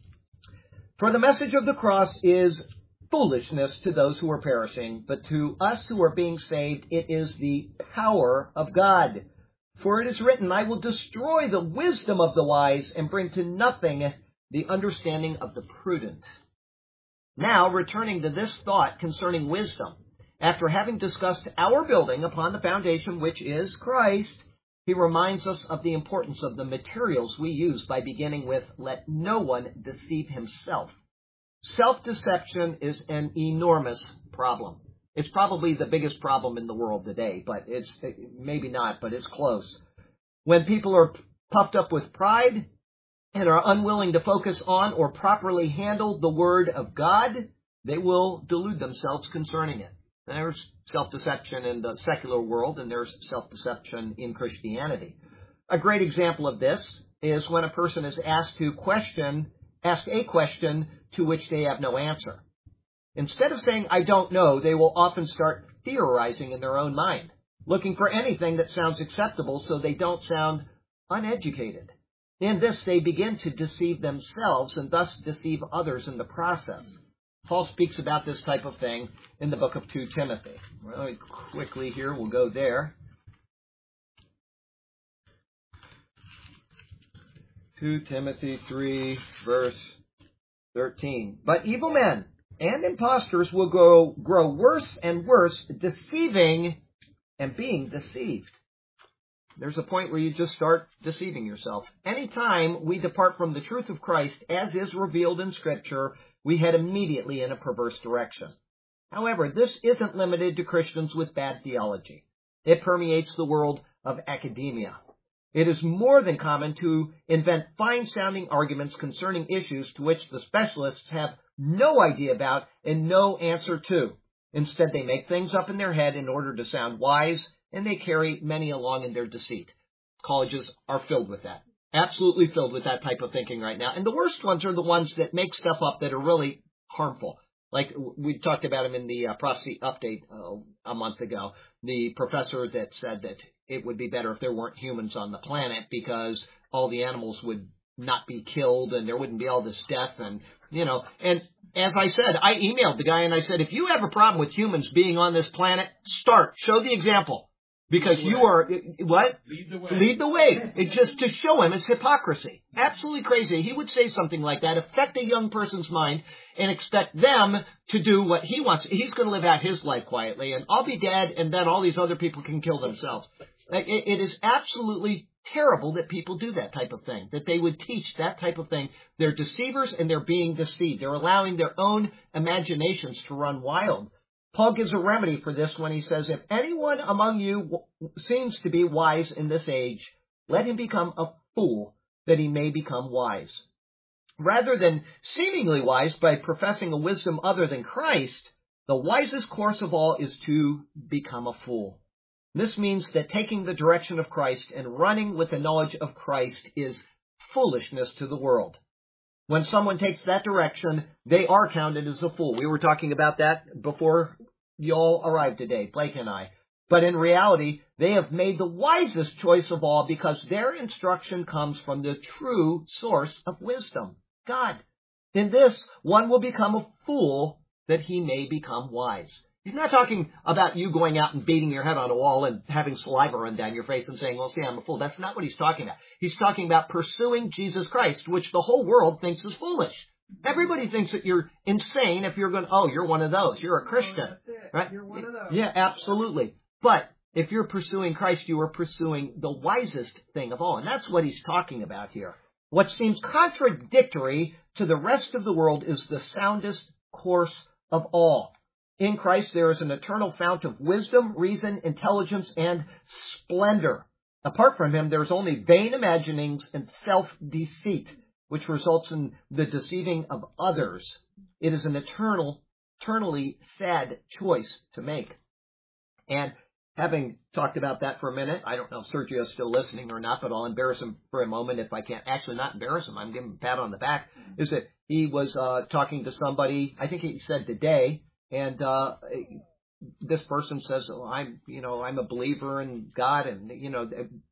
For the message of the cross is foolishness to those who are perishing, but to us who are being saved, it is the power of God. For it is written, I will destroy the wisdom of the wise and bring to nothing the understanding of the prudent. Now, returning to this thought concerning wisdom, after having discussed our building upon the foundation which is Christ, he reminds us of the importance of the materials we use by beginning with, let no one deceive himself. Self-deception is an enormous problem. It's probably the biggest problem in the world today, but it's maybe not, but it's close. When people are puffed up with pride and are unwilling to focus on or properly handle the Word of God, they will delude themselves concerning it. There's self-deception in the secular world, and there's self-deception in Christianity. A great example of this is when a person is asked to question, ask a question to which they have no answer. Instead of saying, I don't know, they will often start theorizing in their own mind, looking for anything that sounds acceptable so they don't sound uneducated. In this, they begin to deceive themselves and thus deceive others in the process. Paul speaks about this type of thing in the book of Second Timothy. Really quickly here, we'll go there. Second Timothy three, verse thirteen. But evil men and impostors will go, grow worse and worse, deceiving and being deceived. There's a point where you just start deceiving yourself. Anytime we depart from the truth of Christ, as is revealed in Scripture, we head immediately in a perverse direction. However, this isn't limited to Christians with bad theology. It permeates the world of academia. It is more than common to invent fine-sounding arguments concerning issues to which the specialists have no idea about and no answer to. Instead, they make things up in their head in order to sound wise, and they carry many along in their deceit. Colleges are filled with that. Absolutely filled with that type of thinking right now. And the worst ones are the ones that make stuff up that are really harmful. Like we talked about him in the uh, Prophecy Update uh, a month ago, the professor that said that it would be better if there weren't humans on the planet because all the animals would not be killed and there wouldn't be all this death and, you know, and as I said, I emailed the guy and I said, if you have a problem with humans being on this planet, start, show the example. Because you are, what? Lead the way. Lead the way. It just to show him his hypocrisy. Absolutely crazy. He would say something like that, affect a young person's mind, and expect them to do what he wants. He's going to live out his life quietly, and I'll be dead, and then all these other people can kill themselves. It, it is absolutely terrible that people do that type of thing, that they would teach that type of thing. They're deceivers, and they're being deceived. They're allowing their own imaginations to run wild. Paul gives a remedy for this when he says, if anyone among you w- seems to be wise in this age, let him become a fool that he may become wise. Rather than seemingly wise by professing a wisdom other than Christ, the wisest course of all is to become a fool. This means that taking the direction of Christ and running with the knowledge of Christ is foolishness to the world. When someone takes that direction, they are counted as a fool. We were talking about that before you all arrived today, Blake and I. But in reality, they have made the wisest choice of all because their instruction comes from the true source of wisdom, God. In this, one will become a fool that he may become wise. He's not talking about you going out and beating your head on a wall and having saliva run down your face and saying, well, see, I'm a fool. That's not what he's talking about. He's talking about pursuing Jesus Christ, which the whole world thinks is foolish. Everybody thinks that you're insane if you're going, oh, you're one of those. You're a Christian. Oh, that's it. Right? You're one of those. Yeah, absolutely. But if you're pursuing Christ, you are pursuing the wisest thing of all. And that's what he's talking about here. What seems contradictory to the rest of the world is the soundest course of all. In Christ, there is an eternal fount of wisdom, reason, intelligence, and splendor. Apart from him, there is only vain imaginings and self-deceit, which results in the deceiving of others. It is an eternal, eternally sad choice to make. And having talked about that for a minute, I don't know if Sergio's still listening or not, but I'll embarrass him for a moment if I can't. Actually, not embarrass him. I'm giving him a pat on the back. Is that he was uh, talking to somebody, I think he said today, and uh, this person says, oh, I'm, you know, I'm a believer in God. And, you know,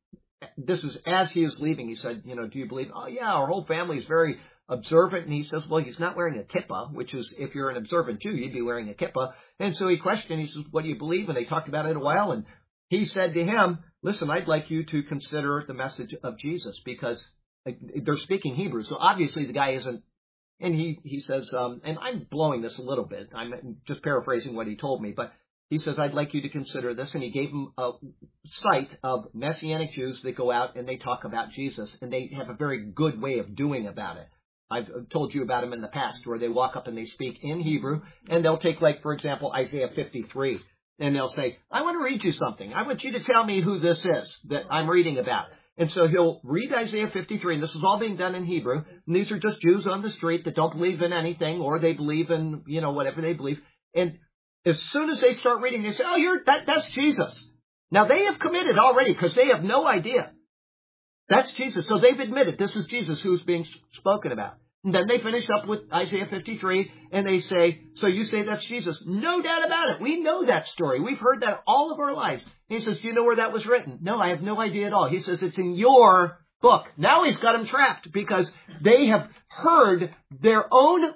this is as he is leaving. He said, you know, do you believe? Oh, yeah, our whole family is very observant. And he says, well, he's not wearing a kippah, which is, if you're an observant Jew, you'd be wearing a kippah. And so he questioned, he says, what do you believe? And they talked about it a while. And he said to him, listen, I'd like you to consider the message of Jesus, because they're speaking Hebrew. So obviously the guy isn't. And he, he says, um, and I'm blowing this a little bit. I'm just paraphrasing what he told me, but he says, I'd like you to consider this. And he gave him a site of Messianic Jews that go out and they talk about Jesus, and they have a very good way of doing about it. I've told you about them in the past, where they walk up and they speak in Hebrew, and they'll take, like, for example, Isaiah fifty-three, and they'll say, I want to read you something. I want you to tell me who this is that I'm reading about. And so he'll read Isaiah fifty-three, and this is all being done in Hebrew. And these are just Jews on the street that don't believe in anything, or they believe in, you know, whatever they believe. And as soon as they start reading, they say, oh, you're that that's Jesus. Now, they have committed already because they have no idea. That's Jesus. So they've admitted this is Jesus who's being spoken about. And then they finish up with Isaiah fifty-three, and they say, so you say that's Jesus? No doubt about it. We know that story. We've heard that all of our lives. And he says, do you know where that was written? No, I have no idea at all. He says, it's in your book. Now he's got them trapped because they have heard their own,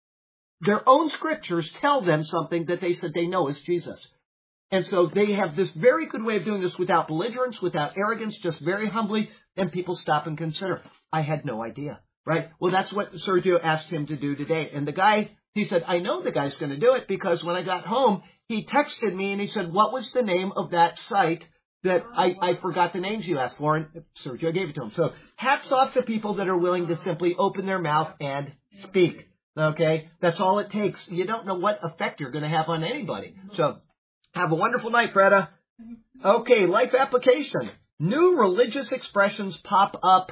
their own scriptures tell them something that they said they know is Jesus. And so they have this very good way of doing this without belligerence, without arrogance, just very humbly, and people stop and consider. I had no idea. Right? Well, that's what Sergio asked him to do today. And the guy, he said, I know the guy's going to do it because when I got home, he texted me and he said, what was the name of that site that I, I forgot the names you asked for? And Sergio gave it to him. So hats off to people that are willing to simply open their mouth and speak. Okay? That's all it takes. You don't know what effect you're going to have on anybody. So have a wonderful night, Freda. Okay, life application. New religious expressions pop up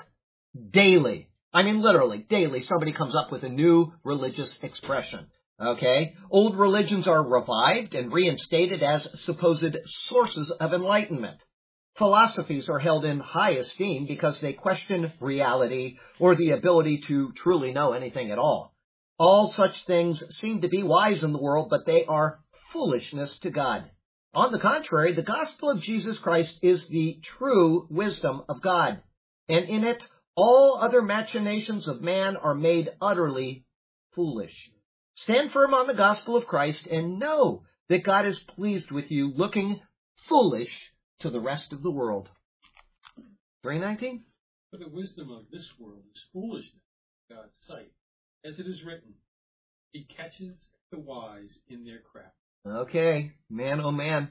daily. I mean, literally, daily, somebody comes up with a new religious expression, okay? Old religions are revived and reinstated as supposed sources of enlightenment. Philosophies are held in high esteem because they question reality or the ability to truly know anything at all. All such things seem to be wise in the world, but they are foolishness to God. On the contrary, the gospel of Jesus Christ is the true wisdom of God, and in it all other machinations of man are made utterly foolish. Stand firm on the gospel of Christ and know that God is pleased with you, looking foolish to the rest of the world. three nineteen? For the wisdom of this world is foolishness in God's sight. As it is written, He catches the wise in their craft. Okay, man, oh man.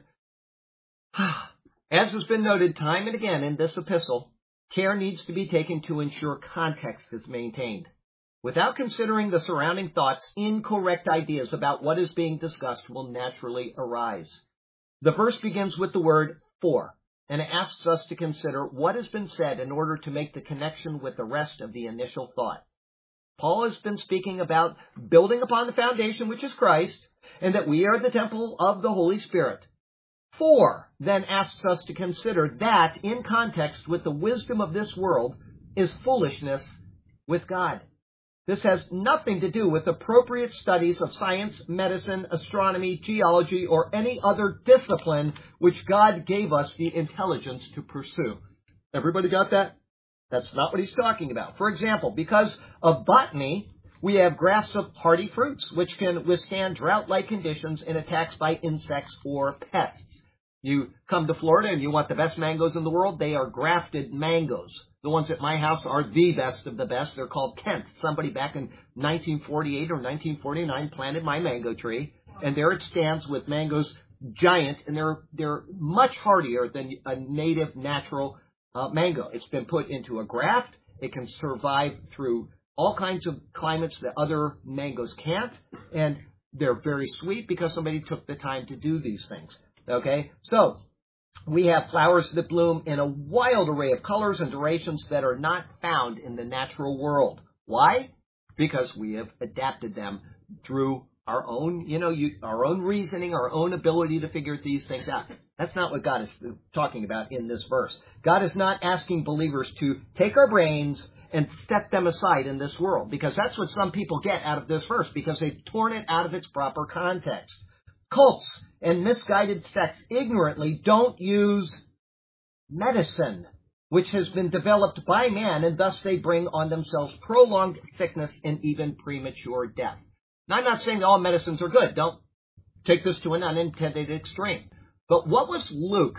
As has been noted time and again in this epistle, care needs to be taken to ensure context is maintained. Without considering the surrounding thoughts, incorrect ideas about what is being discussed will naturally arise. The verse begins with the word for, and it asks us to consider what has been said in order to make the connection with the rest of the initial thought. Paul has been speaking about building upon the foundation, which is Christ, and that we are the temple of the Holy Spirit. For then asks us to consider that in context with the wisdom of this world is foolishness with God. This has nothing to do with appropriate studies of science, medicine, astronomy, geology, or any other discipline which God gave us the intelligence to pursue. Everybody got that? That's not what he's talking about. For example, because of botany, we have grafts of hardy fruits, which can withstand drought-like conditions and attacks by insects or pests. You come to Florida and you want the best mangoes in the world, they are grafted mangoes. The ones at my house are the best of the best. They're called Kent. Somebody back in nineteen forty-eight or nineteen forty-nine planted my mango tree, and there it stands with mangoes giant, and they're they're much hardier than a native natural uh, mango. It's been put into a graft. It can survive through all kinds of climates that other mangoes can't, and they're very sweet because somebody took the time to do these things. Okay, so we have flowers that bloom in a wild array of colors and durations that are not found in the natural world. Why? Because we have adapted them through our own, you know, you, our own reasoning, our own ability to figure these things out. That's not what God is talking about in this verse. God is not asking believers to take our brains and set them aside in this world, because that's what some people get out of this verse, because they've torn it out of its proper context. Cults and misguided sects ignorantly don't use medicine, which has been developed by man, and thus they bring on themselves prolonged sickness and even premature death. Now, I'm not saying that all medicines are good. Don't take this to an unintended extreme. But what was Luke?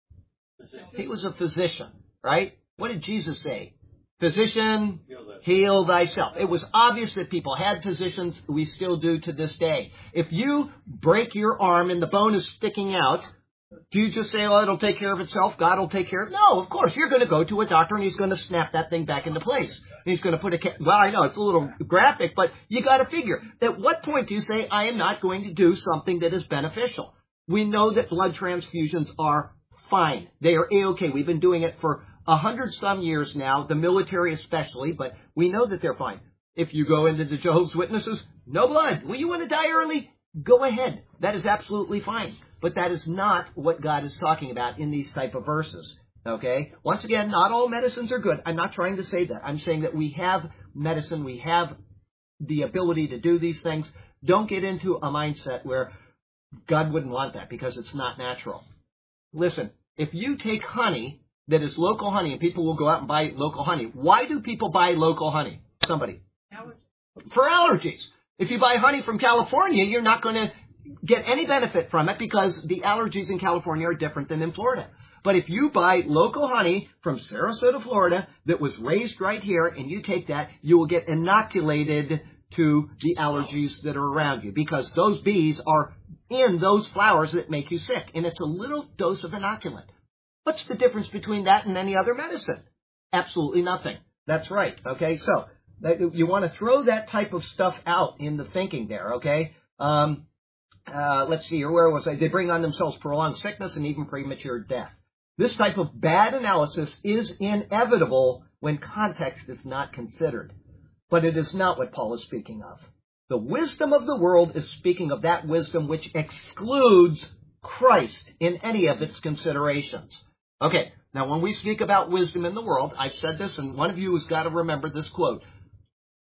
He was a physician, right? What did Jesus say? Physician, heal thyself. It was obvious that people had physicians. We still do to this day. If you break your arm and the bone is sticking out, do you just say, oh, it'll take care of itself? God will take care of it? No, of course. You're going to go to a doctor and he's going to snap that thing back into place. And he's going to put a, ca- well, I know it's a little graphic, but you got to figure. At what point do you say, I am not going to do something that is beneficial? We know that blood transfusions are fine. They are A-okay. We've been doing it for a hundred some years now, the military especially, but we know that they're fine. If you go into the Jehovah's Witnesses, no blood. Well, you want to die early? Go ahead. That is absolutely fine. But that is not what God is talking about in these type of verses. Okay? Once again, not all medicines are good. I'm not trying to say that. I'm saying that we have medicine. We have the ability to do these things. Don't get into a mindset where God wouldn't want that because it's not natural. Listen, if you take honey that is local honey, and people will go out and buy local honey. Why do people buy local honey? Somebody. Allergies. For allergies. If you buy honey from California, you're not going to get any benefit from it because the allergies in California are different than in Florida. But if you buy local honey from Sarasota, Florida, that was raised right here, and you take that, you will get inoculated to the allergies that are around you because those bees are in those flowers that make you sick, and it's a little dose of inoculant. What's the difference between that and any other medicine? Absolutely nothing. That's right. Okay, so you want to throw that type of stuff out in the thinking there, okay? Um, uh, let's see here. Where was I? They bring on themselves prolonged sickness and even premature death. This type of bad analysis is inevitable when context is not considered. But it is not what Paul is speaking of. The wisdom of the world is speaking of that wisdom which excludes Christ in any of its considerations. Okay, now when we speak about wisdom in the world, I said this, and one of you has got to remember this quote.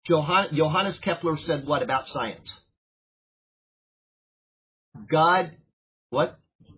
Johann, Johannes Kepler said what about science? God, what?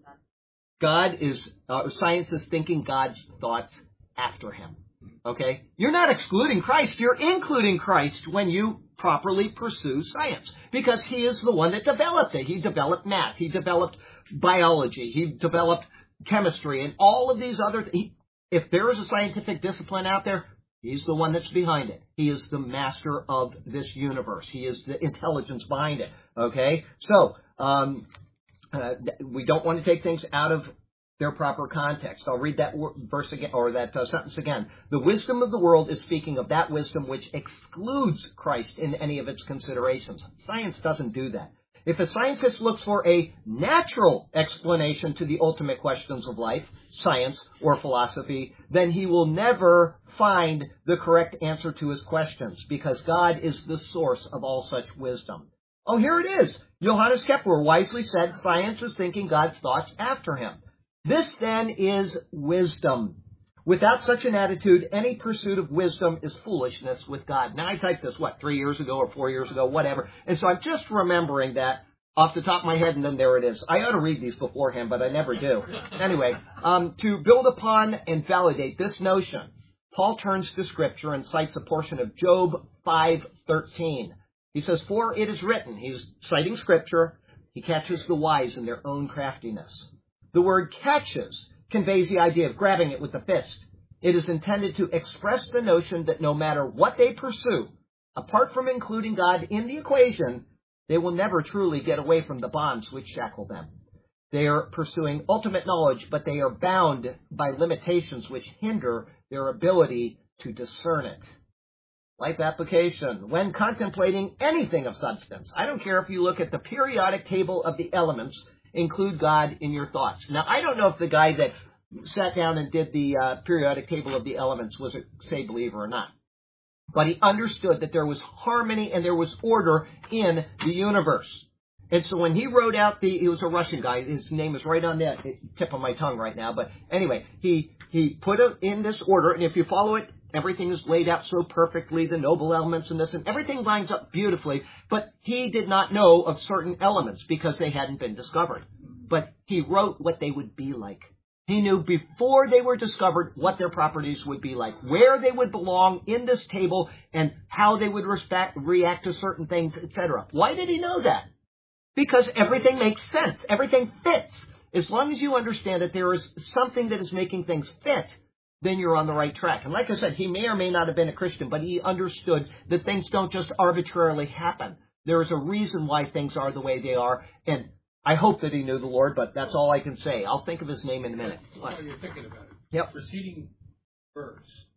God is, uh, science is thinking God's thoughts after him. Okay? You're not excluding Christ. You're including Christ when you properly pursue science. Because he is the one that developed it. He developed math. He developed biology. He developed chemistry and all of these other things. If there is a scientific discipline out there, he's the one that's behind it. He is the master of this universe. He is the intelligence behind it. Okay? So, um, uh, we don't want to take things out of their proper context. I'll read that verse again, or that uh, sentence again. The wisdom of the world is speaking of that wisdom which excludes Christ in any of its considerations. Science doesn't do that. If a scientist looks for a natural explanation to the ultimate questions of life, science or philosophy, then he will never find the correct answer to his questions, because God is the source of all such wisdom. Oh, here it is. Johannes Kepler wisely said, science is thinking God's thoughts after him. This, then, is wisdom. Without such an attitude, any pursuit of wisdom is foolishness with God. Now, I typed this, what, three years ago or four years ago, whatever. And so I'm just remembering that off the top of my head, and then there it is. I ought to read these beforehand, but I never do. Anyway, um, to build upon and validate this notion, Paul turns to Scripture and cites a portion of Job five thirteen. He says, for it is written, he's citing Scripture, he catches the wise in their own craftiness. The word catches conveys the idea of grabbing it with the fist. It is intended to express the notion that no matter what they pursue, apart from including God in the equation, they will never truly get away from the bonds which shackle them. They are pursuing ultimate knowledge, but they are bound by limitations which hinder their ability to discern it. Life application. When contemplating anything of substance, I don't care if you look at the periodic table of the elements, include God in your thoughts. Now, I don't know if the guy that sat down and did the uh, periodic table of the elements was a saved believer or not. But he understood that there was harmony and there was order in the universe. And so when he wrote out the, he was a Russian guy, his name is right on the tip of my tongue right now, but anyway, he, he put it in this order, and if you follow it, everything is laid out so perfectly, the noble elements and this, and everything lines up beautifully, but he did not know of certain elements because they hadn't been discovered. But he wrote what they would be like. He knew before they were discovered what their properties would be like, where they would belong in this table, and how they would respect, react to certain things, et cetera. Why did he know that? Because everything makes sense. Everything fits. As long as you understand that there is something that is making things fit, then you're on the right track. And like I said, he may or may not have been a Christian, but he understood that things don't just arbitrarily happen. There is a reason why things are the way they are, and I hope that he knew the Lord, but that's all I can say. I'll think of his name in a minute. While you're thinking about it, yep. Preceding verse,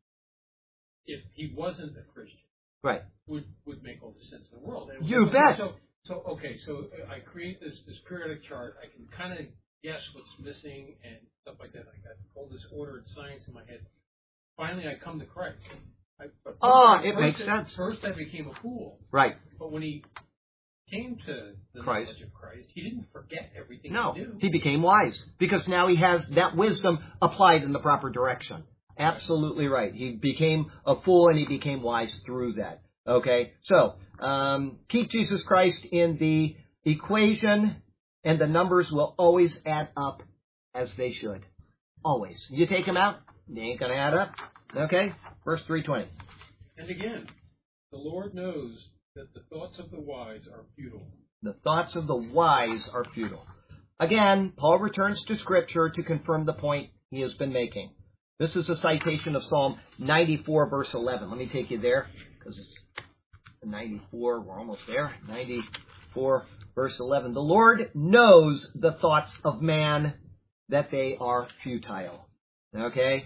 if he wasn't a Christian, right, would would make all the sense in the world. You so, bet. So, so okay, so I create this this periodic chart. I can kind of guess what's missing and stuff like that. I got all this order and science in my head. Finally, I come to Christ. I, but oh, first, it makes I, sense. First, I became a fool. Right. But when he came to the Christ. knowledge of Christ, he didn't forget everything no, he knew. He became wise because now he has that wisdom applied in the proper direction. Absolutely right. He became a fool and he became wise through that. Okay, so um, keep Jesus Christ in the equation, and the numbers will always add up as they should. Always. You take them out, they ain't going to add up. Okay, verse three twenty. And again, the Lord knows that the thoughts of the wise are futile. The thoughts of the wise are futile. Again, Paul returns to Scripture to confirm the point he has been making. This is a citation of Psalm ninety-four, verse eleven. Let me take you there, because ninety-four, we're almost there. ninety-four, verse eleven. The Lord knows the thoughts of man, that they are futile. Okay?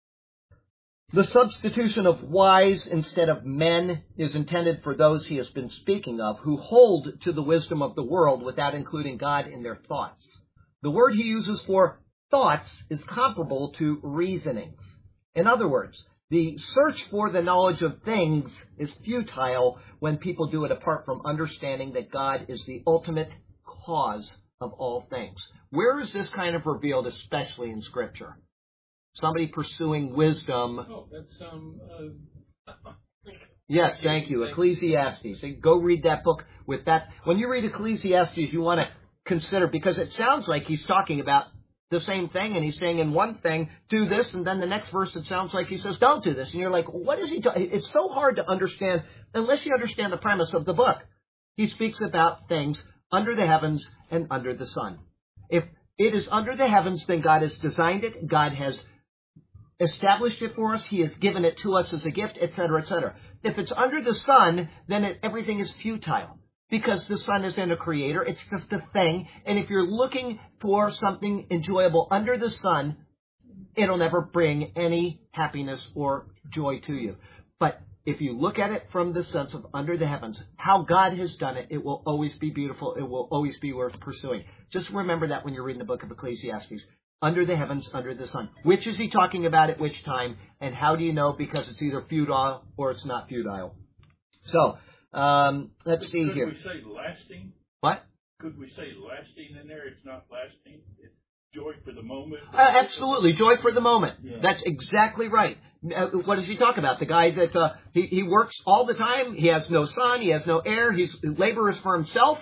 The substitution of wise instead of men is intended for those he has been speaking of, who hold to the wisdom of the world without including God in their thoughts. The word he uses for thoughts is comparable to reasonings. In other words, the search for the knowledge of things is futile when people do it apart from understanding that God is the ultimate cause of all things. Where is this kind of revealed, especially in Scripture? Somebody pursuing wisdom. Oh, that's um, uh, Yes, thank you. Ecclesiastes. Go read that book with that. When you read Ecclesiastes, you want to consider, because it sounds like he's talking about the same thing, and he's saying in one thing, do this, and then the next verse it sounds like he says, don't do this. And you're like, what is he talking? It's so hard to understand unless you understand the premise of the book. He speaks about things under the heavens and under the sun. If it is under the heavens, then God has designed it. God has established it for us. He has given it to us as a gift, et cetera, et cetera. If it's under the sun, then it, everything is futile. Because the sun isn't a creator, it's just a thing. And if you're looking for something enjoyable under the sun, it'll never bring any happiness or joy to you. But if you look at it from the sense of under the heavens, how God has done it, it will always be beautiful. It will always be worth pursuing. Just remember that when you're reading the book of Ecclesiastes. Under the heavens, under the sun. Which is he talking about at which time? And how do you know? Because it's either futile or it's not futile. So, um, let's see Could here. Could we say lasting? What? Could we say lasting in there? It's not lasting. It's joy for the moment. Uh, absolutely. Joy for the moment. Yeah. That's exactly right. Uh, what does he talk about? The guy that uh, he, he works all the time. He has no sun. He has no air. He's laborers for himself.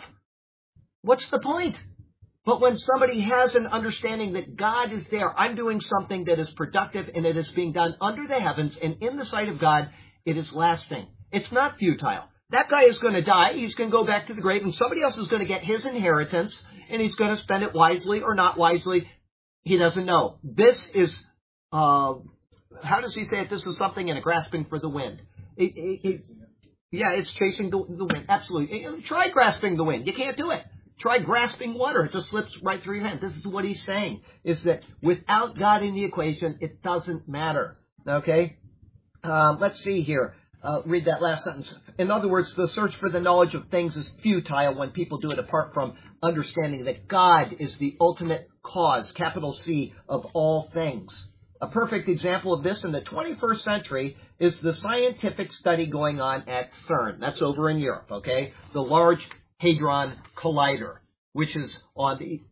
What's the point? But when somebody has an understanding that God is there, I'm doing something that is productive and it is being done under the heavens and in the sight of God, it is lasting. It's not futile. That guy is going to die. He's going to go back to the grave and somebody else is going to get his inheritance and he's going to spend it wisely or not wisely. He doesn't know. This is, uh, how does he say it? This is something in a grasping for the wind. It, it, it, yeah, it's chasing the, the wind. Absolutely. Try grasping the wind. You can't do it. Try grasping water. It just slips right through your hand. This is what he's saying, is that without God in the equation, it doesn't matter. Okay? Um, let's see here. Uh, read that last sentence. In other words, the search for the knowledge of things is futile when people do it apart from understanding that God is the ultimate cause, capital C, of all things. A perfect example of this in the twenty-first century is the scientific study going on at CERN. That's over in Europe, okay? The Large Hadron Collider, which is on the,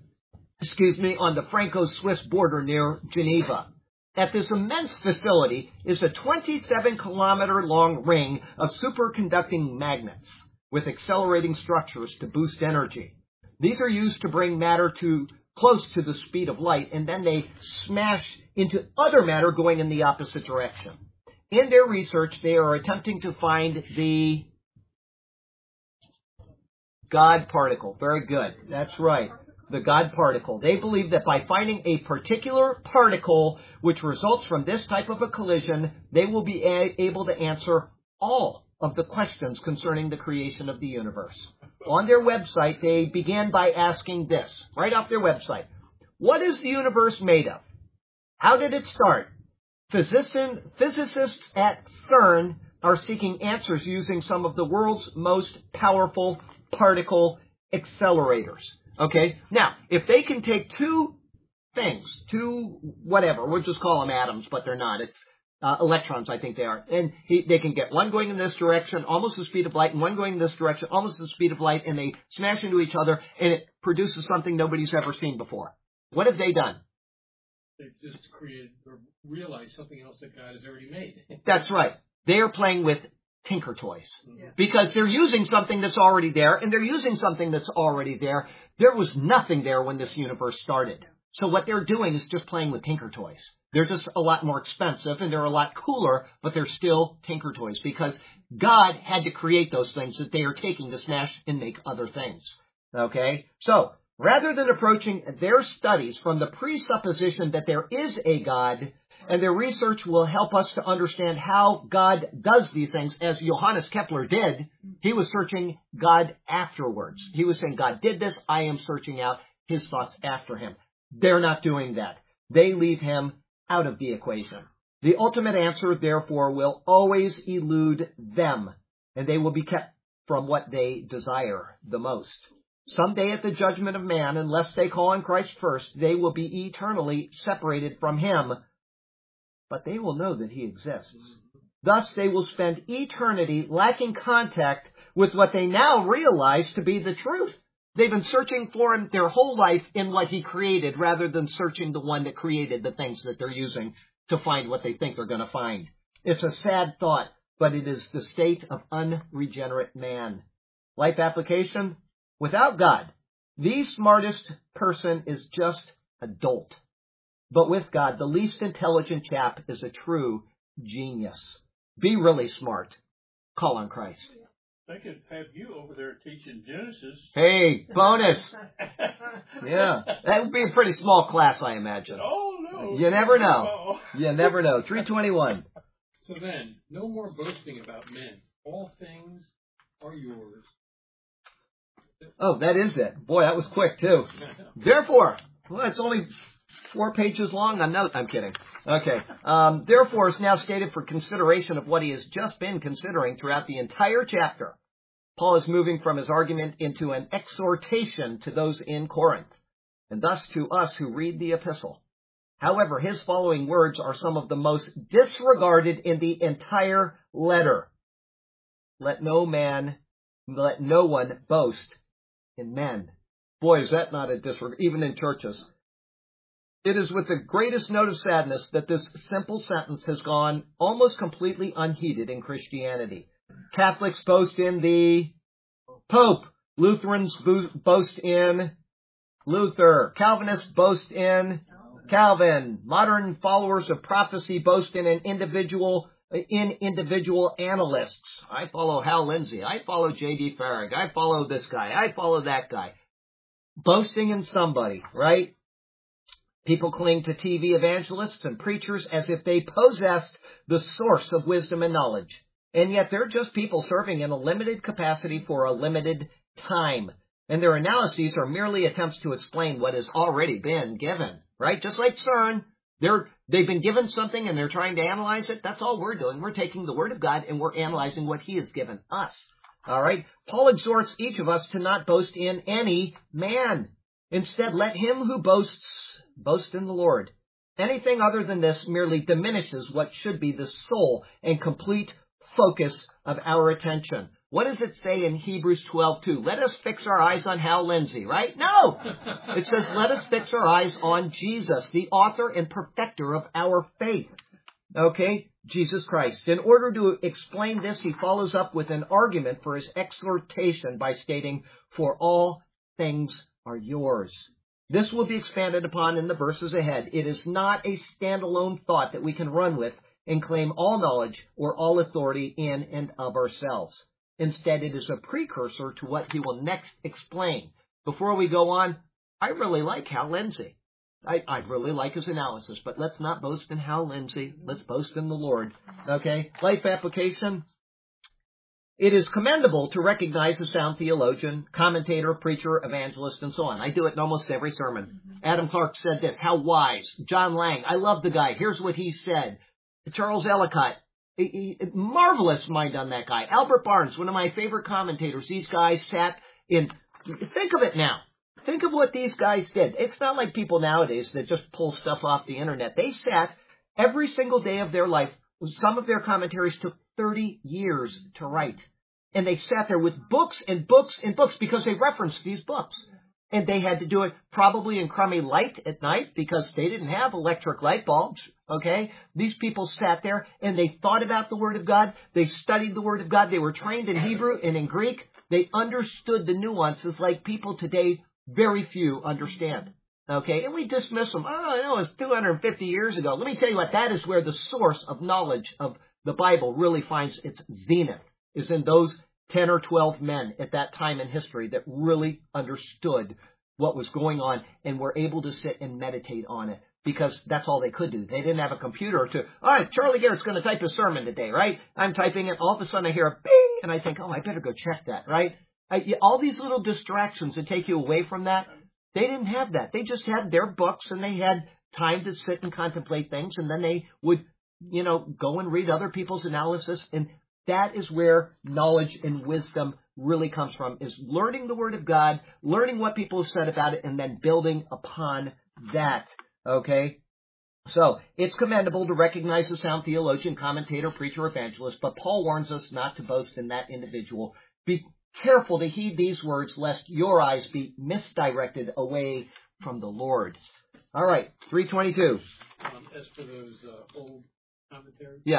excuse me, on the Franco-Swiss border near Geneva. At this immense facility is a twenty-seven kilometer long ring of superconducting magnets with accelerating structures to boost energy. These are used to bring matter to close to the speed of light, and then they smash into other matter going in the opposite direction. In their research, they are attempting to find the God particle. Very good. That's right. The God particle. They believe that by finding a particular particle which results from this type of a collision, they will be a- able to answer all of the questions concerning the creation of the universe. On their website, they began by asking this, right off their website. What is the universe made of? How did it start? Physician, physicists at CERN are seeking answers using some of the world's most powerful particle accelerators. Okay? Now, if they can take two things, two whatever, we'll just call them atoms, but they're not. It's uh, electrons, I think they are. And he, they can get one going in this direction, almost the speed of light, and one going in this direction, almost the speed of light, and they smash into each other, and it produces something nobody's ever seen before. What have they done? They've just created or realized something else that God has already made. That's right. They are playing with Tinker Toys. Yeah. Because they're using something that's already there, and they're using something that's already there. There was nothing there when this universe started. So what they're doing is just playing with Tinker Toys. They're just a lot more expensive, and they're a lot cooler, but they're still Tinker Toys, because God had to create those things that they are taking to smash and make other things. Okay? So, rather than approaching their studies from the presupposition that there is a God, and their research will help us to understand how God does these things, as Johannes Kepler did. He was searching God afterwards. He was saying, God did this, I am searching out his thoughts after him. They're not doing that. They leave him out of the equation. The ultimate answer, therefore, will always elude them, and they will be kept from what they desire the most. Someday at the judgment of man, unless they call on Christ first, they will be eternally separated from him, but they will know that he exists. Thus, they will spend eternity lacking contact with what they now realize to be the truth. They've been searching for him their whole life in what he created, rather than searching the one that created the things that they're using to find what they think they're going to find. It's a sad thought, but it is the state of unregenerate man. Life application, without God, the smartest person is just a dolt. But with God, the least intelligent chap is a true genius. Be really smart. Call on Christ. They could have you over there teaching Genesis. Hey, bonus. Yeah, that would be a pretty small class, I imagine. Oh, no. You never know. No. You never know. three twenty-one. So then, no more boasting about men. All things are yours. Oh, that is it. Boy, that was quick, too. Therefore, well, it's only four pages long. I'm not, I'm kidding. Okay. Um, therefore is now stated for consideration of what he has just been considering throughout the entire chapter. Paul is moving from his argument into an exhortation to those in Corinth, and thus to us who read the epistle. However, his following words are some of the most disregarded in the entire letter. Let no man, let no one boast in men. Boy, is that not a disregard, even in churches. It is with the greatest note of sadness that this simple sentence has gone almost completely unheeded in Christianity. Catholics boast in the Pope. Lutherans boast in Luther. Calvinists boast in Calvin. Modern followers of prophecy boast in an individual, in individual analysts. I follow Hal Lindsey. I follow J D Farag. I follow this guy. I follow that guy. Boasting in somebody, right? People cling to T V evangelists and preachers as if they possessed the source of wisdom and knowledge. And yet they're just people serving in a limited capacity for a limited time. And their analyses are merely attempts to explain what has already been given, right? Just like CERN, they're, they've been given something and they're trying to analyze it. That's all we're doing. We're taking the Word of God and we're analyzing what He has given us. All right? Paul exhorts each of us to not boast in any man. Instead, let him who boasts boast in the Lord. Anything other than this merely diminishes what should be the sole and complete focus of our attention. What does it say in Hebrews twelve two? Let us fix our eyes on Hal Lindsey, right? No! It says, let us fix our eyes on Jesus, the author and perfecter of our faith. Okay? Jesus Christ. In order to explain this, he follows up with an argument for his exhortation by stating, for all things are yours. This will be expanded upon in the verses ahead. It is not a standalone thought that we can run with and claim all knowledge or all authority in and of ourselves. Instead, it is a precursor to what he will next explain. Before we go on, I really like Hal Lindsey. I, I really like his analysis, but let's not boast in Hal Lindsey. Let's boast in the Lord. Okay? Life application. It is commendable to recognize a sound theologian, commentator, preacher, evangelist, and so on. I do it in almost every sermon. Adam Clark said this. How wise. John Lang. I love the guy. Here's what he said. Charles Ellicott. He, he, marvelous mind on that guy. Albert Barnes, one of my favorite commentators. These guys sat in... Think of it now. Think of what these guys did. It's not like people nowadays that just pull stuff off the internet. They sat every single day of their life. Some of their commentaries took thirty years to write. And they sat there with books and books and books because they referenced these books. And they had to do it probably in crummy light at night because they didn't have electric light bulbs, okay? These people sat there and they thought about the Word of God. They studied the Word of God. They were trained in Hebrew and in Greek. They understood the nuances like people today very few understand, okay? And we dismiss them. Oh, I know, it's two hundred fifty years ago. Let me tell you what, that is where the source of knowledge of the Bible really finds its zenith, is in those ten or twelve men at that time in history that really understood what was going on and were able to sit and meditate on it because that's all they could do. They didn't have a computer to, all right, Charlie Garrett's going to type a sermon today, right? I'm typing it. All of a sudden I hear a bing and I think, oh, I better go check that, right? I, all these little distractions that take you away from that, they didn't have that. They just had their books and they had time to sit and contemplate things, and then they would, you know, go and read other people's analysis. And that is where knowledge and wisdom really comes from, is learning the Word of God, learning what people have said about it, and then building upon that, okay? So, it's commendable to recognize a sound theologian, commentator, preacher, evangelist, but Paul warns us not to boast in that individual. Be careful to heed these words, lest your eyes be misdirected away from the Lord. All right, three twenty-two. Um, as for those uh, old commentaries, yes,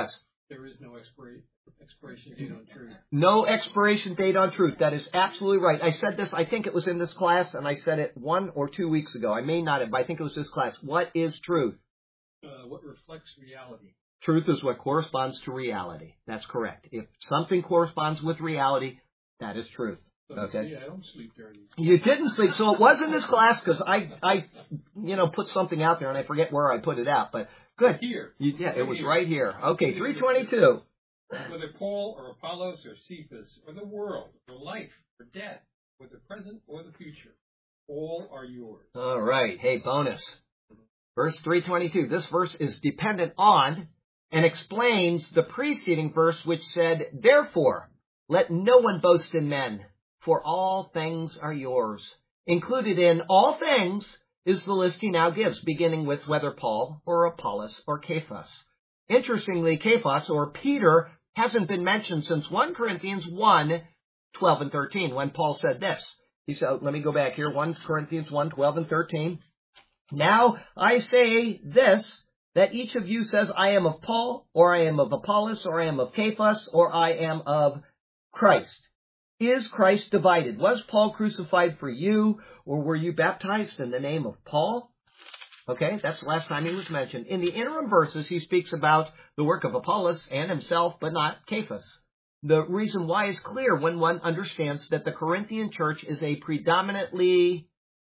There is no expira- expiration date on truth. No expiration date on truth. That is absolutely right. I said this, I think it was in this class, and I said it one or two weeks ago. I may not have, but I think it was this class. What is truth? Uh, what reflects reality. Truth is what corresponds to reality. That's correct. If something corresponds with reality, that is truth. So, Okay. see, I don't sleep during these. You didn't sleep, so it was in this class because I, I, you know, put something out there and I forget where I put it out. But good. Here. You, yeah, it was here. right here. Okay, three twenty-two. Whether Paul or Apollos or Cephas or the world or life or death or the present or the future, all are yours. All right. Hey, bonus. Verse three twenty-two. This verse is dependent on and explains the preceding verse which said, therefore, let no one boast in men, for all things are yours. Included in all things is the list he now gives, beginning with whether Paul or Apollos or Cephas. Interestingly, Cephas or Peter hasn't been mentioned since First Corinthians one, twelve and thirteen, when Paul said this. He said, let me go back here, First Corinthians one, twelve and thirteen. Now I say this, that each of you says, I am of Paul, or I am of Apollos, or I am of Cephas, or I am of Christ. Is Christ divided? Was Paul crucified for you, or were you baptized in the name of Paul? Okay, that's the last time he was mentioned. In the interim verses, he speaks about the work of Apollos and himself, but not Cephas. The reason why is clear when one understands that the Corinthian church is a predominantly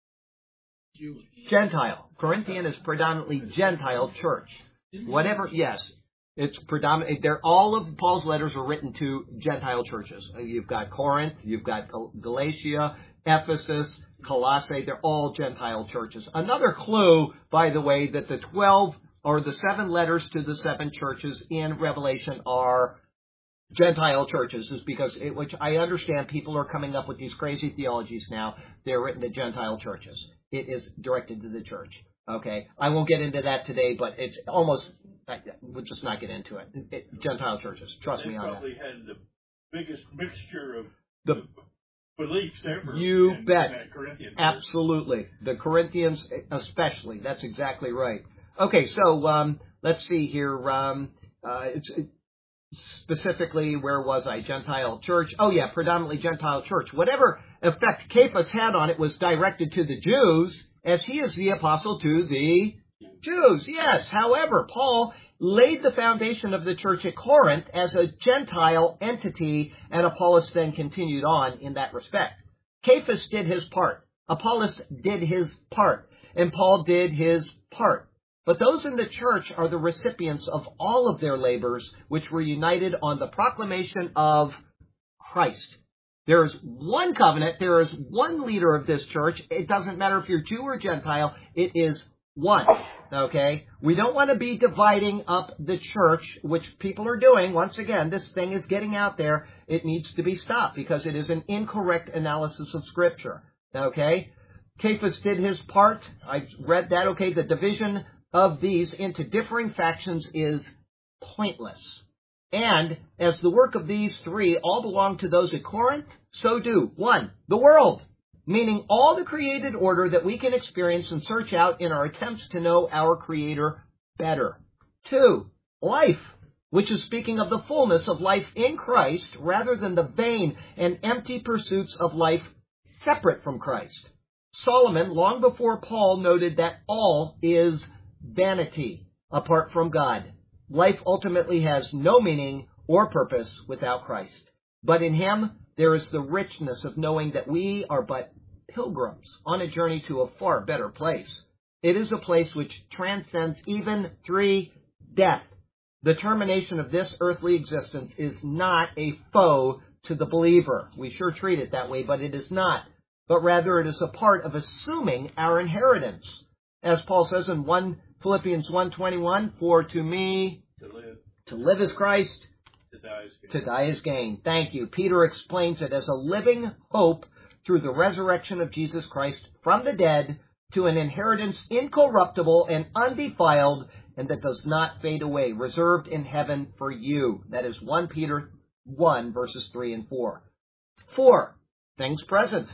Jewish. Gentile. Corinthian is predominantly Gentile church. Whatever, yes. It's predominant. They're all of Paul's letters are written to Gentile churches. You've got Corinth, you've got Galatia, Ephesus, Colossae. They're all Gentile churches. Another clue, by the way, that the twelve or the seven letters to the seven churches in Revelation are Gentile churches, is because, it, which I understand people are coming up with these crazy theologies now. They're written to Gentile churches. It is directed to the church. Okay, I won't get into that today, but it's almost. We'll just not get into it. it Gentile churches, trust they me on that. They probably had the biggest mixture of the beliefs ever. You in, bet. In that Corinthian Absolutely. The Corinthians especially. That's exactly right. Okay, so um, let's see here. Um, uh, it's it, specifically, where was I? Gentile church. Oh, yeah, predominantly Gentile church. Whatever effect Cephas had on it was directed to the Jews, as he is the apostle to the Jews. Yes, however, Paul laid the foundation of the church at Corinth as a Gentile entity, and Apollos then continued on in that respect. Cephas did his part. Apollos did his part. And Paul did his part. But those in the church are the recipients of all of their labors, which were united on the proclamation of Christ. There is one covenant. There is one leader of this church. It doesn't matter if you're Jew or Gentile. It is one. Okay? We don't want to be dividing up the church, which people are doing. Once again, this thing is getting out there. It needs to be stopped because it is an incorrect analysis of Scripture. Okay? Cephas did his part. I've read that. Okay, the division of these into differing factions is pointless. And as the work of these three all belong to those at Corinth, so do, one, the world, meaning all the created order that we can experience and search out in our attempts to know our Creator better. Two, life, which is speaking of the fullness of life in Christ rather than the vain and empty pursuits of life separate from Christ. Solomon, long before Paul, noted that all is vanity apart from God. Life ultimately has no meaning or purpose without Christ. But in Him, there is the richness of knowing that we are but pilgrims on a journey to a far better place. It is a place which transcends even three death. The termination of this earthly existence is not a foe to the believer. We sure treat it that way, but it is not. But rather it is a part of assuming our inheritance. As Paul says in one Philippians one twenty-one, for to me, to live, to live is Christ, to die is gain. To die is gain. Thank you. Peter explains it as a living hope through the resurrection of Jesus Christ from the dead to an inheritance incorruptible and undefiled and that does not fade away, reserved in heaven for you. That is First Peter one, verses three and four. Four, things present,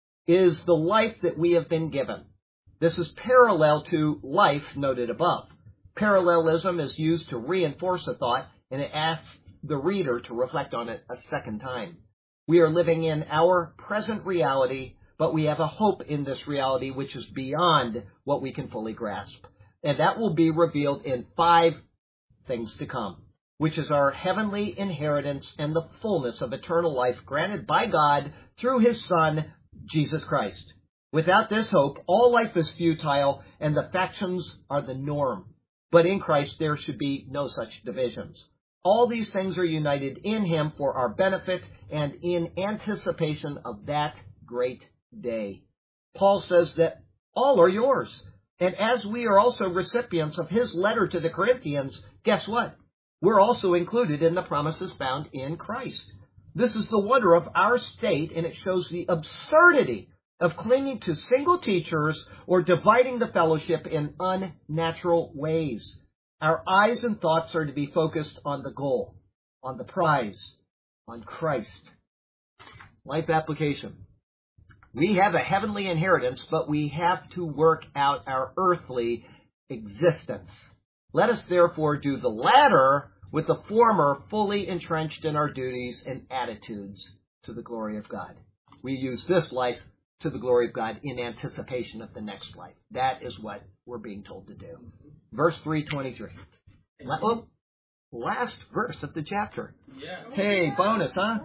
is the life that we have been given. This is parallel to life noted above. Parallelism is used to reinforce a thought and it asks the reader to reflect on it a second time. We are living in our present reality, but we have a hope in this reality which is beyond what we can fully grasp. And that will be revealed in five things to come, which is our heavenly inheritance and the fullness of eternal life granted by God through His Son, Jesus Christ. Without this hope, all life is futile and the factions are the norm. But in Christ, there should be no such divisions. All these things are united in Him for our benefit and in anticipation of that great day. Paul says that all are yours. And as we are also recipients of his letter to the Corinthians, guess what? We're also included in the promises found in Christ. This is the wonder of our state, and it shows the absurdity of clinging to single teachers or dividing the fellowship in unnatural ways. Our eyes and thoughts are to be focused on the goal, on the prize, on Christ. Life application. We have a heavenly inheritance, but we have to work out our earthly existence. Let us therefore do the latter with the former fully entrenched in our duties and attitudes to the glory of God. We use this life to the glory of God in anticipation of the next life. That is what we're being told to do. Verse three twenty-three. Oh, last verse of the chapter. Yeah. Hey, bonus, huh?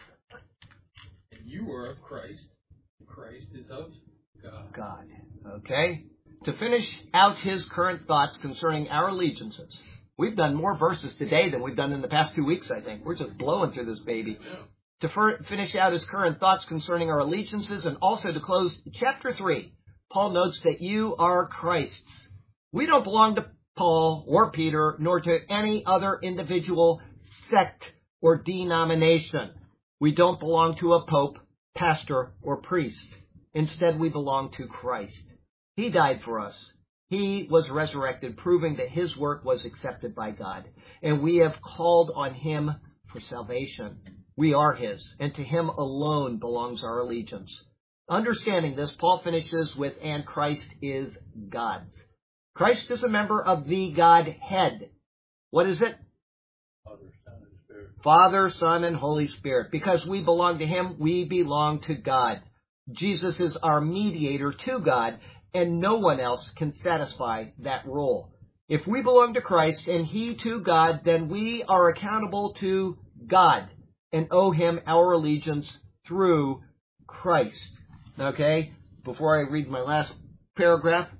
And you are of Christ. Christ is of God. God. Okay. To finish out his current thoughts concerning our allegiances. We've done more verses today than we've done in the past two weeks, I think. We're just blowing through this baby. Yeah. To fir- finish out his current thoughts concerning our allegiances and also to close chapter three, Paul notes that you are Christ's. We don't belong to Paul or Peter nor to any other individual sect or denomination. We don't belong to a pope, pastor, or priest. Instead, we belong to Christ. He died for us. He was resurrected, proving that his work was accepted by God. And we have called on him for salvation. We are his, and to him alone belongs our allegiance. Understanding this, Paul finishes with, and Christ is God's. Christ is a member of the Godhead. What is it? Father, Son, and Spirit. Father, Son, and Holy Spirit. Because we belong to him, we belong to God. Jesus is our mediator to God, and no one else can satisfy that role. If we belong to Christ and he to God, then we are accountable to God and owe him our allegiance through Christ. Okay? Before I read my last paragraph,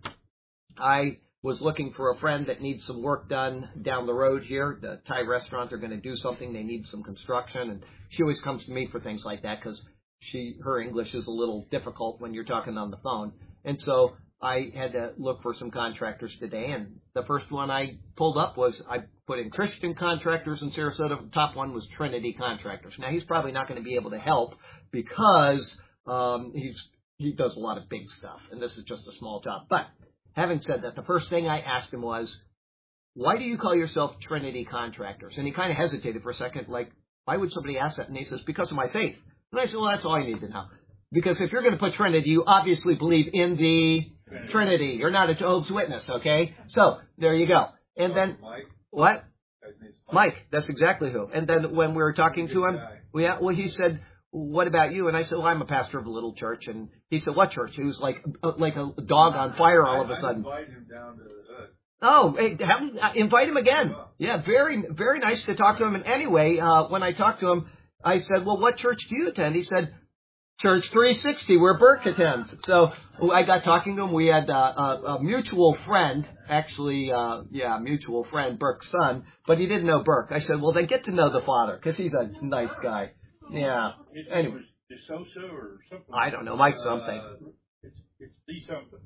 I was looking for a friend that needs some work done down the road here. The Thai restaurant, they're going to do something. They need some construction. And she always comes to me for things like that because she her English is a little difficult when you're talking on the phone. And so I had to look for some contractors today. And the first one I pulled up was I put in Christian Contractors in Sarasota. The top one was Trinity Contractors. Now, he's probably not going to be able to help because um, he's he does a lot of big stuff. And this is just a small job. But having said that, the first thing I asked him was, why do you call yourself Trinity Contractors? And he kind of hesitated for a second, like, why would somebody ask that? And he says, because of my faith. And I said, well, that's all I need to know. Because if you're going to put Trinity, you obviously believe in the Trinity. Trinity. You're not a Jehovah's Witness, okay? So, there you go. And then, Mike. what? Mike. Mike, that's exactly who. And then when we were talking to him, we, well, he said, what about you? And I said, well, I'm a pastor of a little church. And he said, what church? He was like like a dog on fire all of a sudden. I invited him down to the hood. Oh, hey, have him, uh, invite him again. Yeah, very, very nice to talk to him. And anyway, uh, when I talked to him, I said, well, what church do you attend? He said, Church three sixty, where Burke attends. So I got talking to him. We had uh, a, a mutual friend, actually, uh, yeah, mutual friend, Burke's son, but he didn't know Burke. I said, well, then get to know the father, because he's a nice guy. Yeah. It, Anyway. it was DeSosa or something. I don't know, Mike something. Uh, It's, it's D something.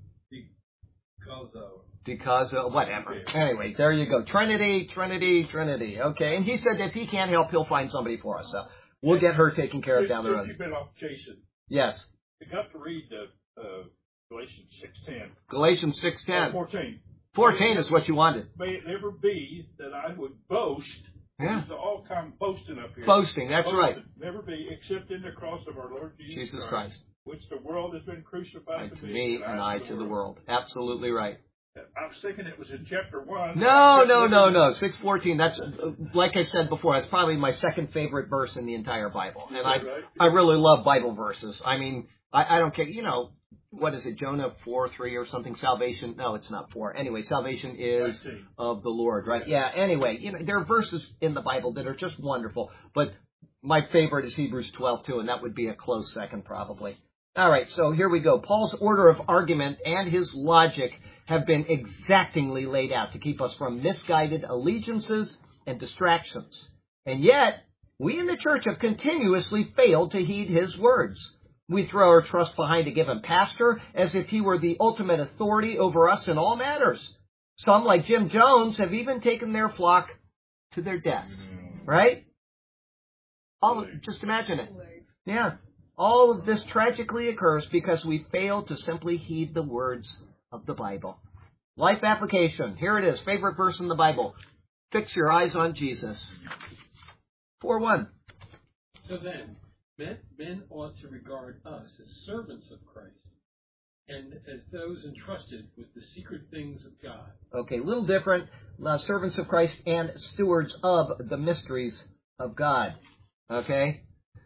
Because uh, Because, uh, whatever. Anyway, there you go. Trinity, Trinity, Trinity. Okay, and he said if he can't help, he'll find somebody for us. So we'll get her taken care of down the road. You've been off chasing. Yes. You got to read the uh, Galatians six ten. Galatians six ten. Fourteen. fourteen is what you wanted. May it never be that I would boast. Yeah. This is all kind of boasting up here. Boasting, that's Boasting. right. Never be except in the cross of our Lord Jesus, Jesus Christ, Christ. which the world has been crucified Right, to me and I to the world. Absolutely right. I was thinking it was in chapter one. No, no, no, no. six fourteen. That's, uh, like I said before, that's probably my second favorite verse in the entire Bible. And I, right? I really love Bible verses. I mean, I, I don't care, you know, what is it, Jonah four, three or something, salvation, no, it's not four. Anyway, salvation is of the Lord, right? Yeah, anyway, you know, there are verses in the Bible that are just wonderful, but my favorite is Hebrews twelve, too, and that would be a close second, probably. All right, so here we go. Paul's order of argument and his logic have been exactingly laid out to keep us from misguided allegiances and distractions. And yet, we in the church have continuously failed to heed his words. We throw our trust behind a given pastor as if he were the ultimate authority over us in all matters. Some, like Jim Jones, have even taken their flock to their deaths. Right? All, just imagine it. Yeah. All of this tragically occurs because we fail to simply heed the words of the Bible. Life application. Here it is. Favorite verse in the Bible. Fix your eyes on Jesus. four one. So then, men, men ought to regard us as servants of Christ and as those entrusted with the secret things of God. Okay, a little different. Uh, servants of Christ and stewards of the mysteries of God. Okay?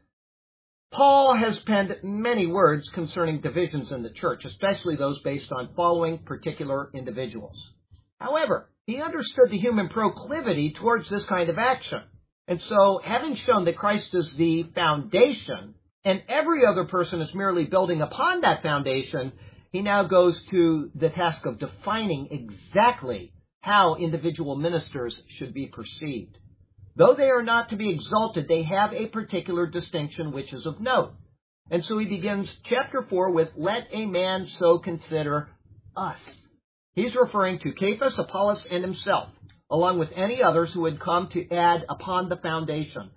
Paul has penned many words concerning divisions in the church, especially those based on following particular individuals. However, he understood the human proclivity towards this kind of action. And so, having shown that Christ is the foundation, and every other person is merely building upon that foundation, he now goes to the task of defining exactly how individual ministers should be perceived. Though they are not to be exalted, they have a particular distinction which is of note. And so he begins chapter four with, let a man so consider us. He's referring to Cephas, Apollos, and himself, along with any others who had come to add upon the foundation.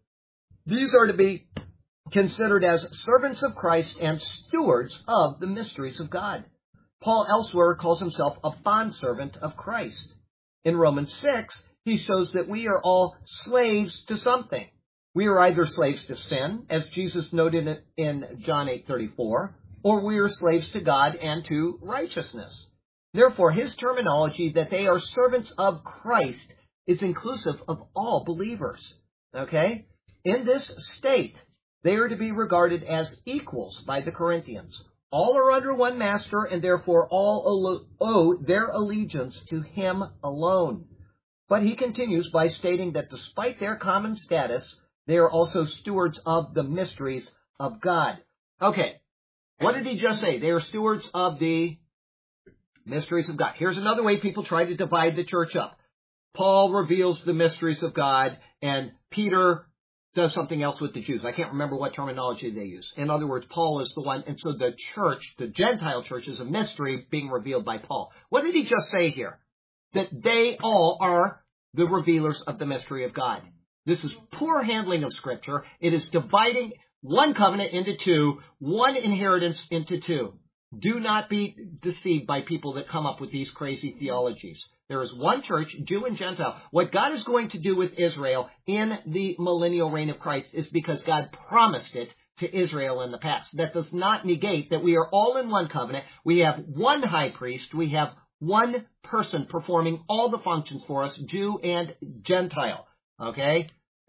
These are to be considered as servants of Christ and stewards of the mysteries of God. Paul elsewhere calls himself a bondservant of Christ. In Romans six, he shows that we are all slaves to something. We are either slaves to sin, as Jesus noted in John eight thirty-four, or we are slaves to God and to righteousness. Therefore, his terminology that they are servants of Christ is inclusive of all believers. Okay? In this state, they are to be regarded as equals by the Corinthians. All are under one master, and therefore all owe their allegiance to him alone. But he continues by stating that despite their common status, they are also stewards of the mysteries of God. Okay, what did he just say? They are stewards of the mysteries of God. Here's another way people try to divide the church up. Paul reveals the mysteries of God, and Peter does something else with the Jews. I can't remember what terminology they use. In other words, Paul is the one, and so the church, the Gentile church, is a mystery being revealed by Paul. What did he just say here? That they all are the revealers of the mystery of God. This is poor handling of Scripture. It is dividing one covenant into two, one inheritance into two. Do not be deceived by people that come up with these crazy theologies. There is one church, Jew and Gentile. What God is going to do with Israel in the millennial reign of Christ is because God promised it to Israel in the past. That does not negate that we are all in one covenant. We have one high priest. We have one person performing all the functions for us, Jew and Gentile. Okay?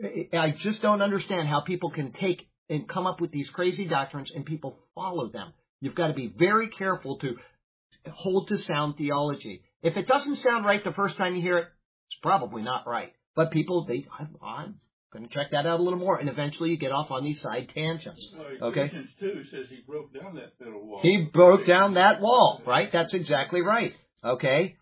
I just don't understand how people can take and come up with these crazy doctrines and people follow them. You've got to be very careful to hold to sound theology. If it doesn't sound right the first time you hear it, it's probably not right. But people, they, I'm, I'm going to check that out a little more, and eventually you get off on these side tangents. Well, okay? Ephesians two says he broke down that middle wall. He broke down that wall, right? That's exactly right. Okay?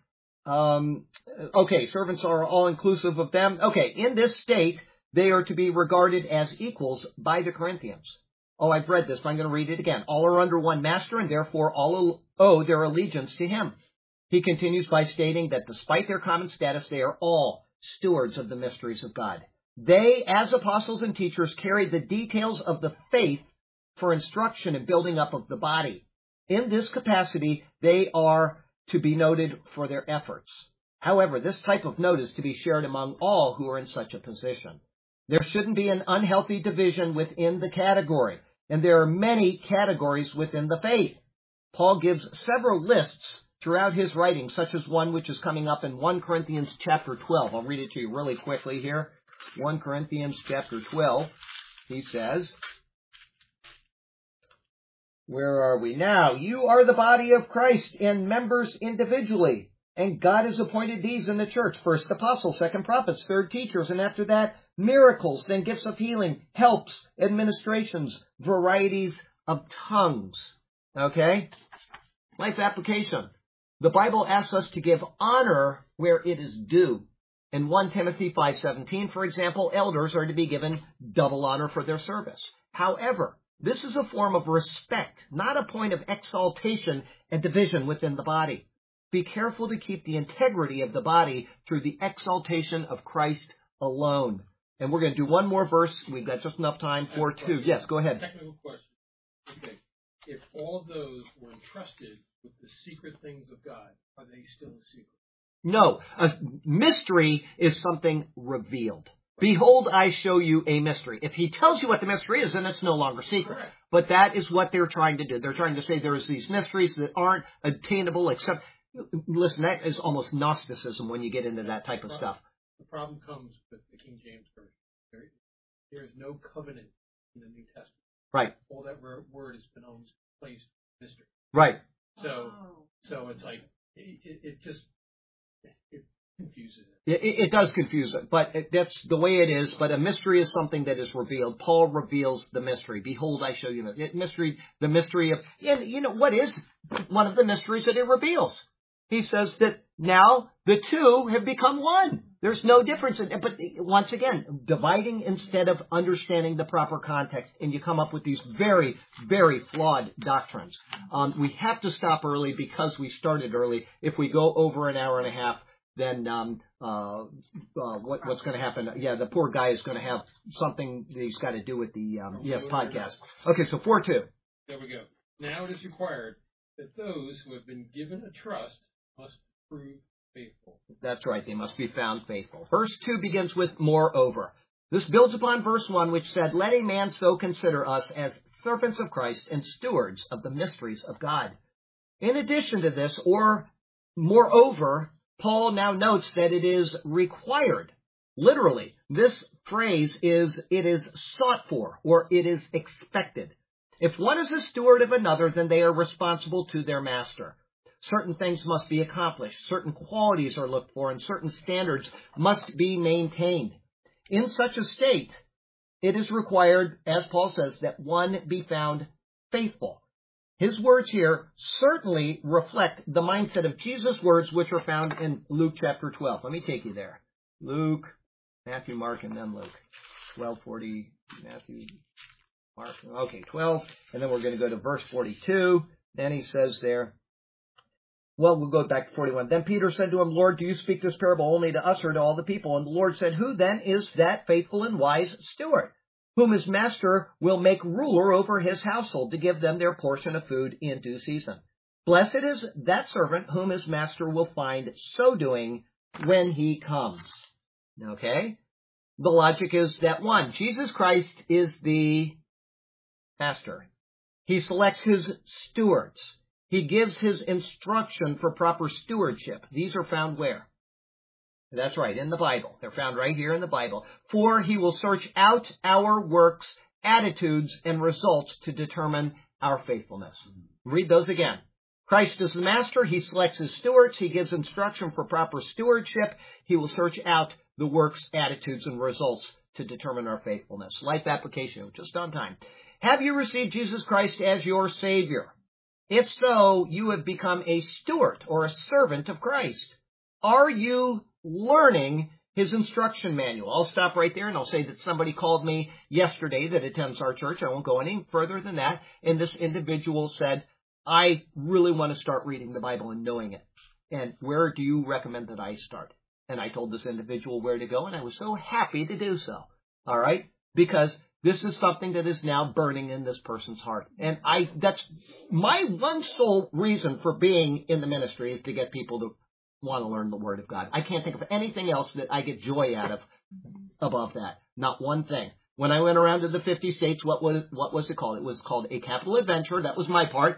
Um, okay, servants are all inclusive of them. Okay, in this state, they are to be regarded as equals by the Corinthians. Oh, I've read this, but I'm going to read it again. All are under one master, and therefore all owe their allegiance to him. He continues by stating that despite their common status, they are all stewards of the mysteries of God. They, as apostles and teachers, carry the details of the faith for instruction and building up of the body. In this capacity, they are to be noted for their efforts. However, this type of note is to be shared among all who are in such a position. There shouldn't be an unhealthy division within the category, and there are many categories within the faith. Paul gives several lists throughout his writings, such as one which is coming up in First Corinthians chapter twelve. I'll read it to you really quickly here. First Corinthians chapter twelve, he says, where are we now? You are the body of Christ and members individually. And God has appointed these in the church. First apostles, second prophets, third teachers, and after that, miracles, then gifts of healing, helps, administrations, varieties of tongues. Okay? Life application. The Bible asks us to give honor where it is due. In First Timothy five seventeen, for example, elders are to be given double honor for their service. However, this is a form of respect, not a point of exaltation and division within the body. Be careful to keep the integrity of the body through the exaltation of Christ alone. And we're going to do one more verse. We've got just enough time for two. Yes, go ahead. Technical question. Okay. If all of those were entrusted with the secret things of God, are they still a secret? No. A mystery is something revealed. Behold, I show you a mystery. If he tells you what the mystery is, then it's no longer secret. Correct. But that is what they're trying to do. They're trying to say there's these mysteries that aren't attainable except... Listen, that is almost Gnosticism when you get into that type of the stuff. The problem comes with the King James Version. There, there is no covenant in the New Testament. Right. All that word has been almost placed mystery. Right. So, Oh. so it's like it, it, it just it confuses it. It, it does confuse it, but it, that's the way it is. But a mystery is something that is revealed. Paul reveals the mystery. Behold, I show you the mystery. The mystery of, and you know what is one of the mysteries that it reveals? He says that now the two have become one. There's no difference. In, but once again, dividing instead of understanding the proper context, and you come up with these very, very flawed doctrines. Um, we have to stop early because we started early. If we go over an hour and a half, then um, uh, uh, what, what's going to happen? Yeah, the poor guy is going to have something that he's got to do with the um, yes podcast. Okay, so four two. There we go. Now it is required that those who have been given a trust must prove faithful. That's right. They must be found faithful. Verse two begins with moreover. This builds upon verse one, which said, let a man so consider us as servants of Christ and stewards of the mysteries of God. In addition to this, or moreover, Paul now notes that it is required. Literally, this phrase is, it is sought for, or it is expected. If one is a steward of another, then they are responsible to their master. Certain things must be accomplished, certain qualities are looked for, and certain standards must be maintained. In such a state, it is required, as Paul says, that one be found faithful. His words here certainly reflect the mindset of Jesus' words, which are found in Luke chapter twelve. Let me take you there. Luke, Matthew, Mark, and then Luke. twelve forty, Matthew, Mark. Okay, twelve, and then we're going to go to verse forty-two. Then he says there, well, we'll go back to forty-one. Then Peter said to him, Lord, do you speak this parable only to us or to all the people? And the Lord said, who then is that faithful and wise steward, whom his master will make ruler over his household to give them their portion of food in due season? Blessed is that servant whom his master will find so doing when he comes. Okay? The logic is that one, Jesus Christ is the master. He selects his stewards. He gives his instruction for proper stewardship. These are found where? That's right, in the Bible. They're found right here in the Bible. For he will search out our works, attitudes, and results to determine our faithfulness. Read those again. Christ is the master. He selects his stewards. He gives instruction for proper stewardship. He will search out the works, attitudes, and results to determine our faithfulness. Life application, just on time. Have you received Jesus Christ as your Savior? If so, you have become a steward or a servant of Christ. Are you learning his instruction manual? I'll stop right there and I'll say that somebody called me yesterday that attends our church. I won't go any further than that. And this individual said, I really want to start reading the Bible and knowing it. And where do you recommend that I start? And I told this individual where to go, and I was so happy to do so. All right? Because this is something that is now burning in this person's heart. And I, that's my one sole reason for being in the ministry is to get people to want to learn the Word of God. I can't think of anything else that I get joy out of above that. Not one thing. When I went around to the fifty states, what was, what was it called? It was called A Capital Adventure. That was my part.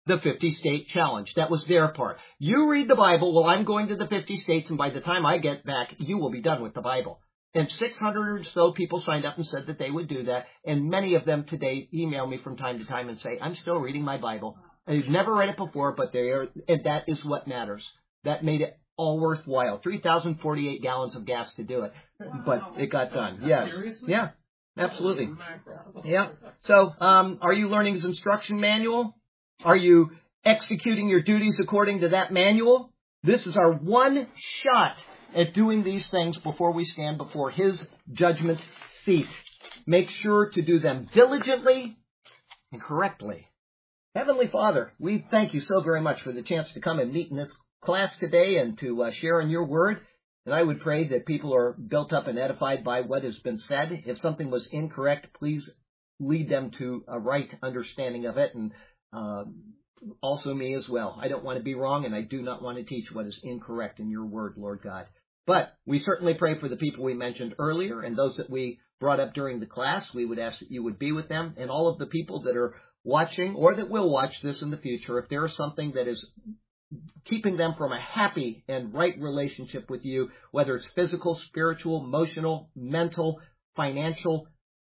the fifty-state challenge. That was their part. You read the Bible, well, I'm going to the fifty states, and by the time I get back, you will be done with the Bible. And six hundred or so people signed up and said that they would do that, and many of them today email me from time to time and say, I'm still reading my Bible. I've never read it before, but they are, and that is what matters. That made it all worthwhile. three thousand forty-eight gallons of gas to do it, but it got done. Yes. Seriously? Yeah, absolutely. Yeah. So, um, are you learning his instruction manual? Are you executing your duties according to that manual? This is our one shot at doing these things before we stand before his judgment seat. Make sure to do them diligently and correctly. Heavenly Father, we thank you so very much for the chance to come and meet in this class today and to uh, share in your word. And I would pray that people are built up and edified by what has been said. If something was incorrect, please lead them to a right understanding of it, and uh, also me as well. I don't want to be wrong, and I do not want to teach what is incorrect in your word, Lord God. But we certainly pray for the people we mentioned earlier and those that we brought up during the class. We would ask that you would be with them, and all of the people that are watching or that will watch this in the future. If there is something that is keeping them from a happy and right relationship with you, whether it's physical, spiritual, emotional, mental, financial,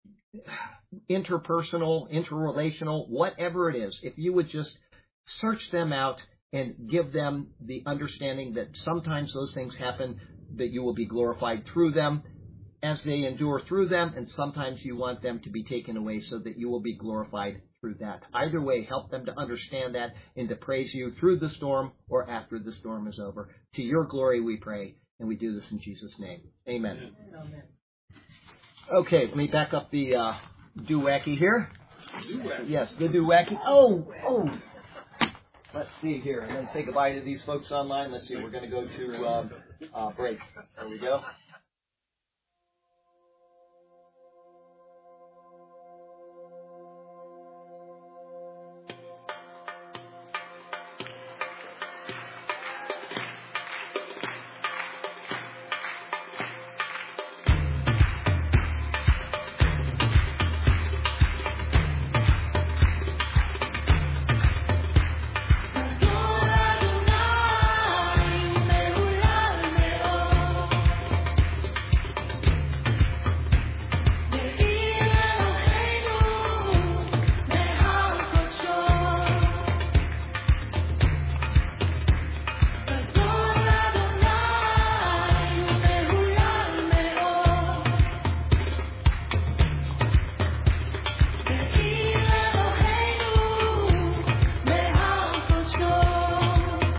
interpersonal, interrelational, whatever it is, if you would just search them out and give them the understanding that sometimes those things happen, that you will be glorified through them as they endure through them, and sometimes you want them to be taken away so that you will be glorified through that. Either way, help them to understand that and to praise you through the storm or after the storm is over. To your glory we pray, and we do this in Jesus' name. Amen. Amen. Okay, let me back up the uh, do-wacky here. Yes, the do-wacky. Oh, oh. Let's see here, and then say goodbye to these folks online. Let's see, we're going to go to uh, uh, break. There we go.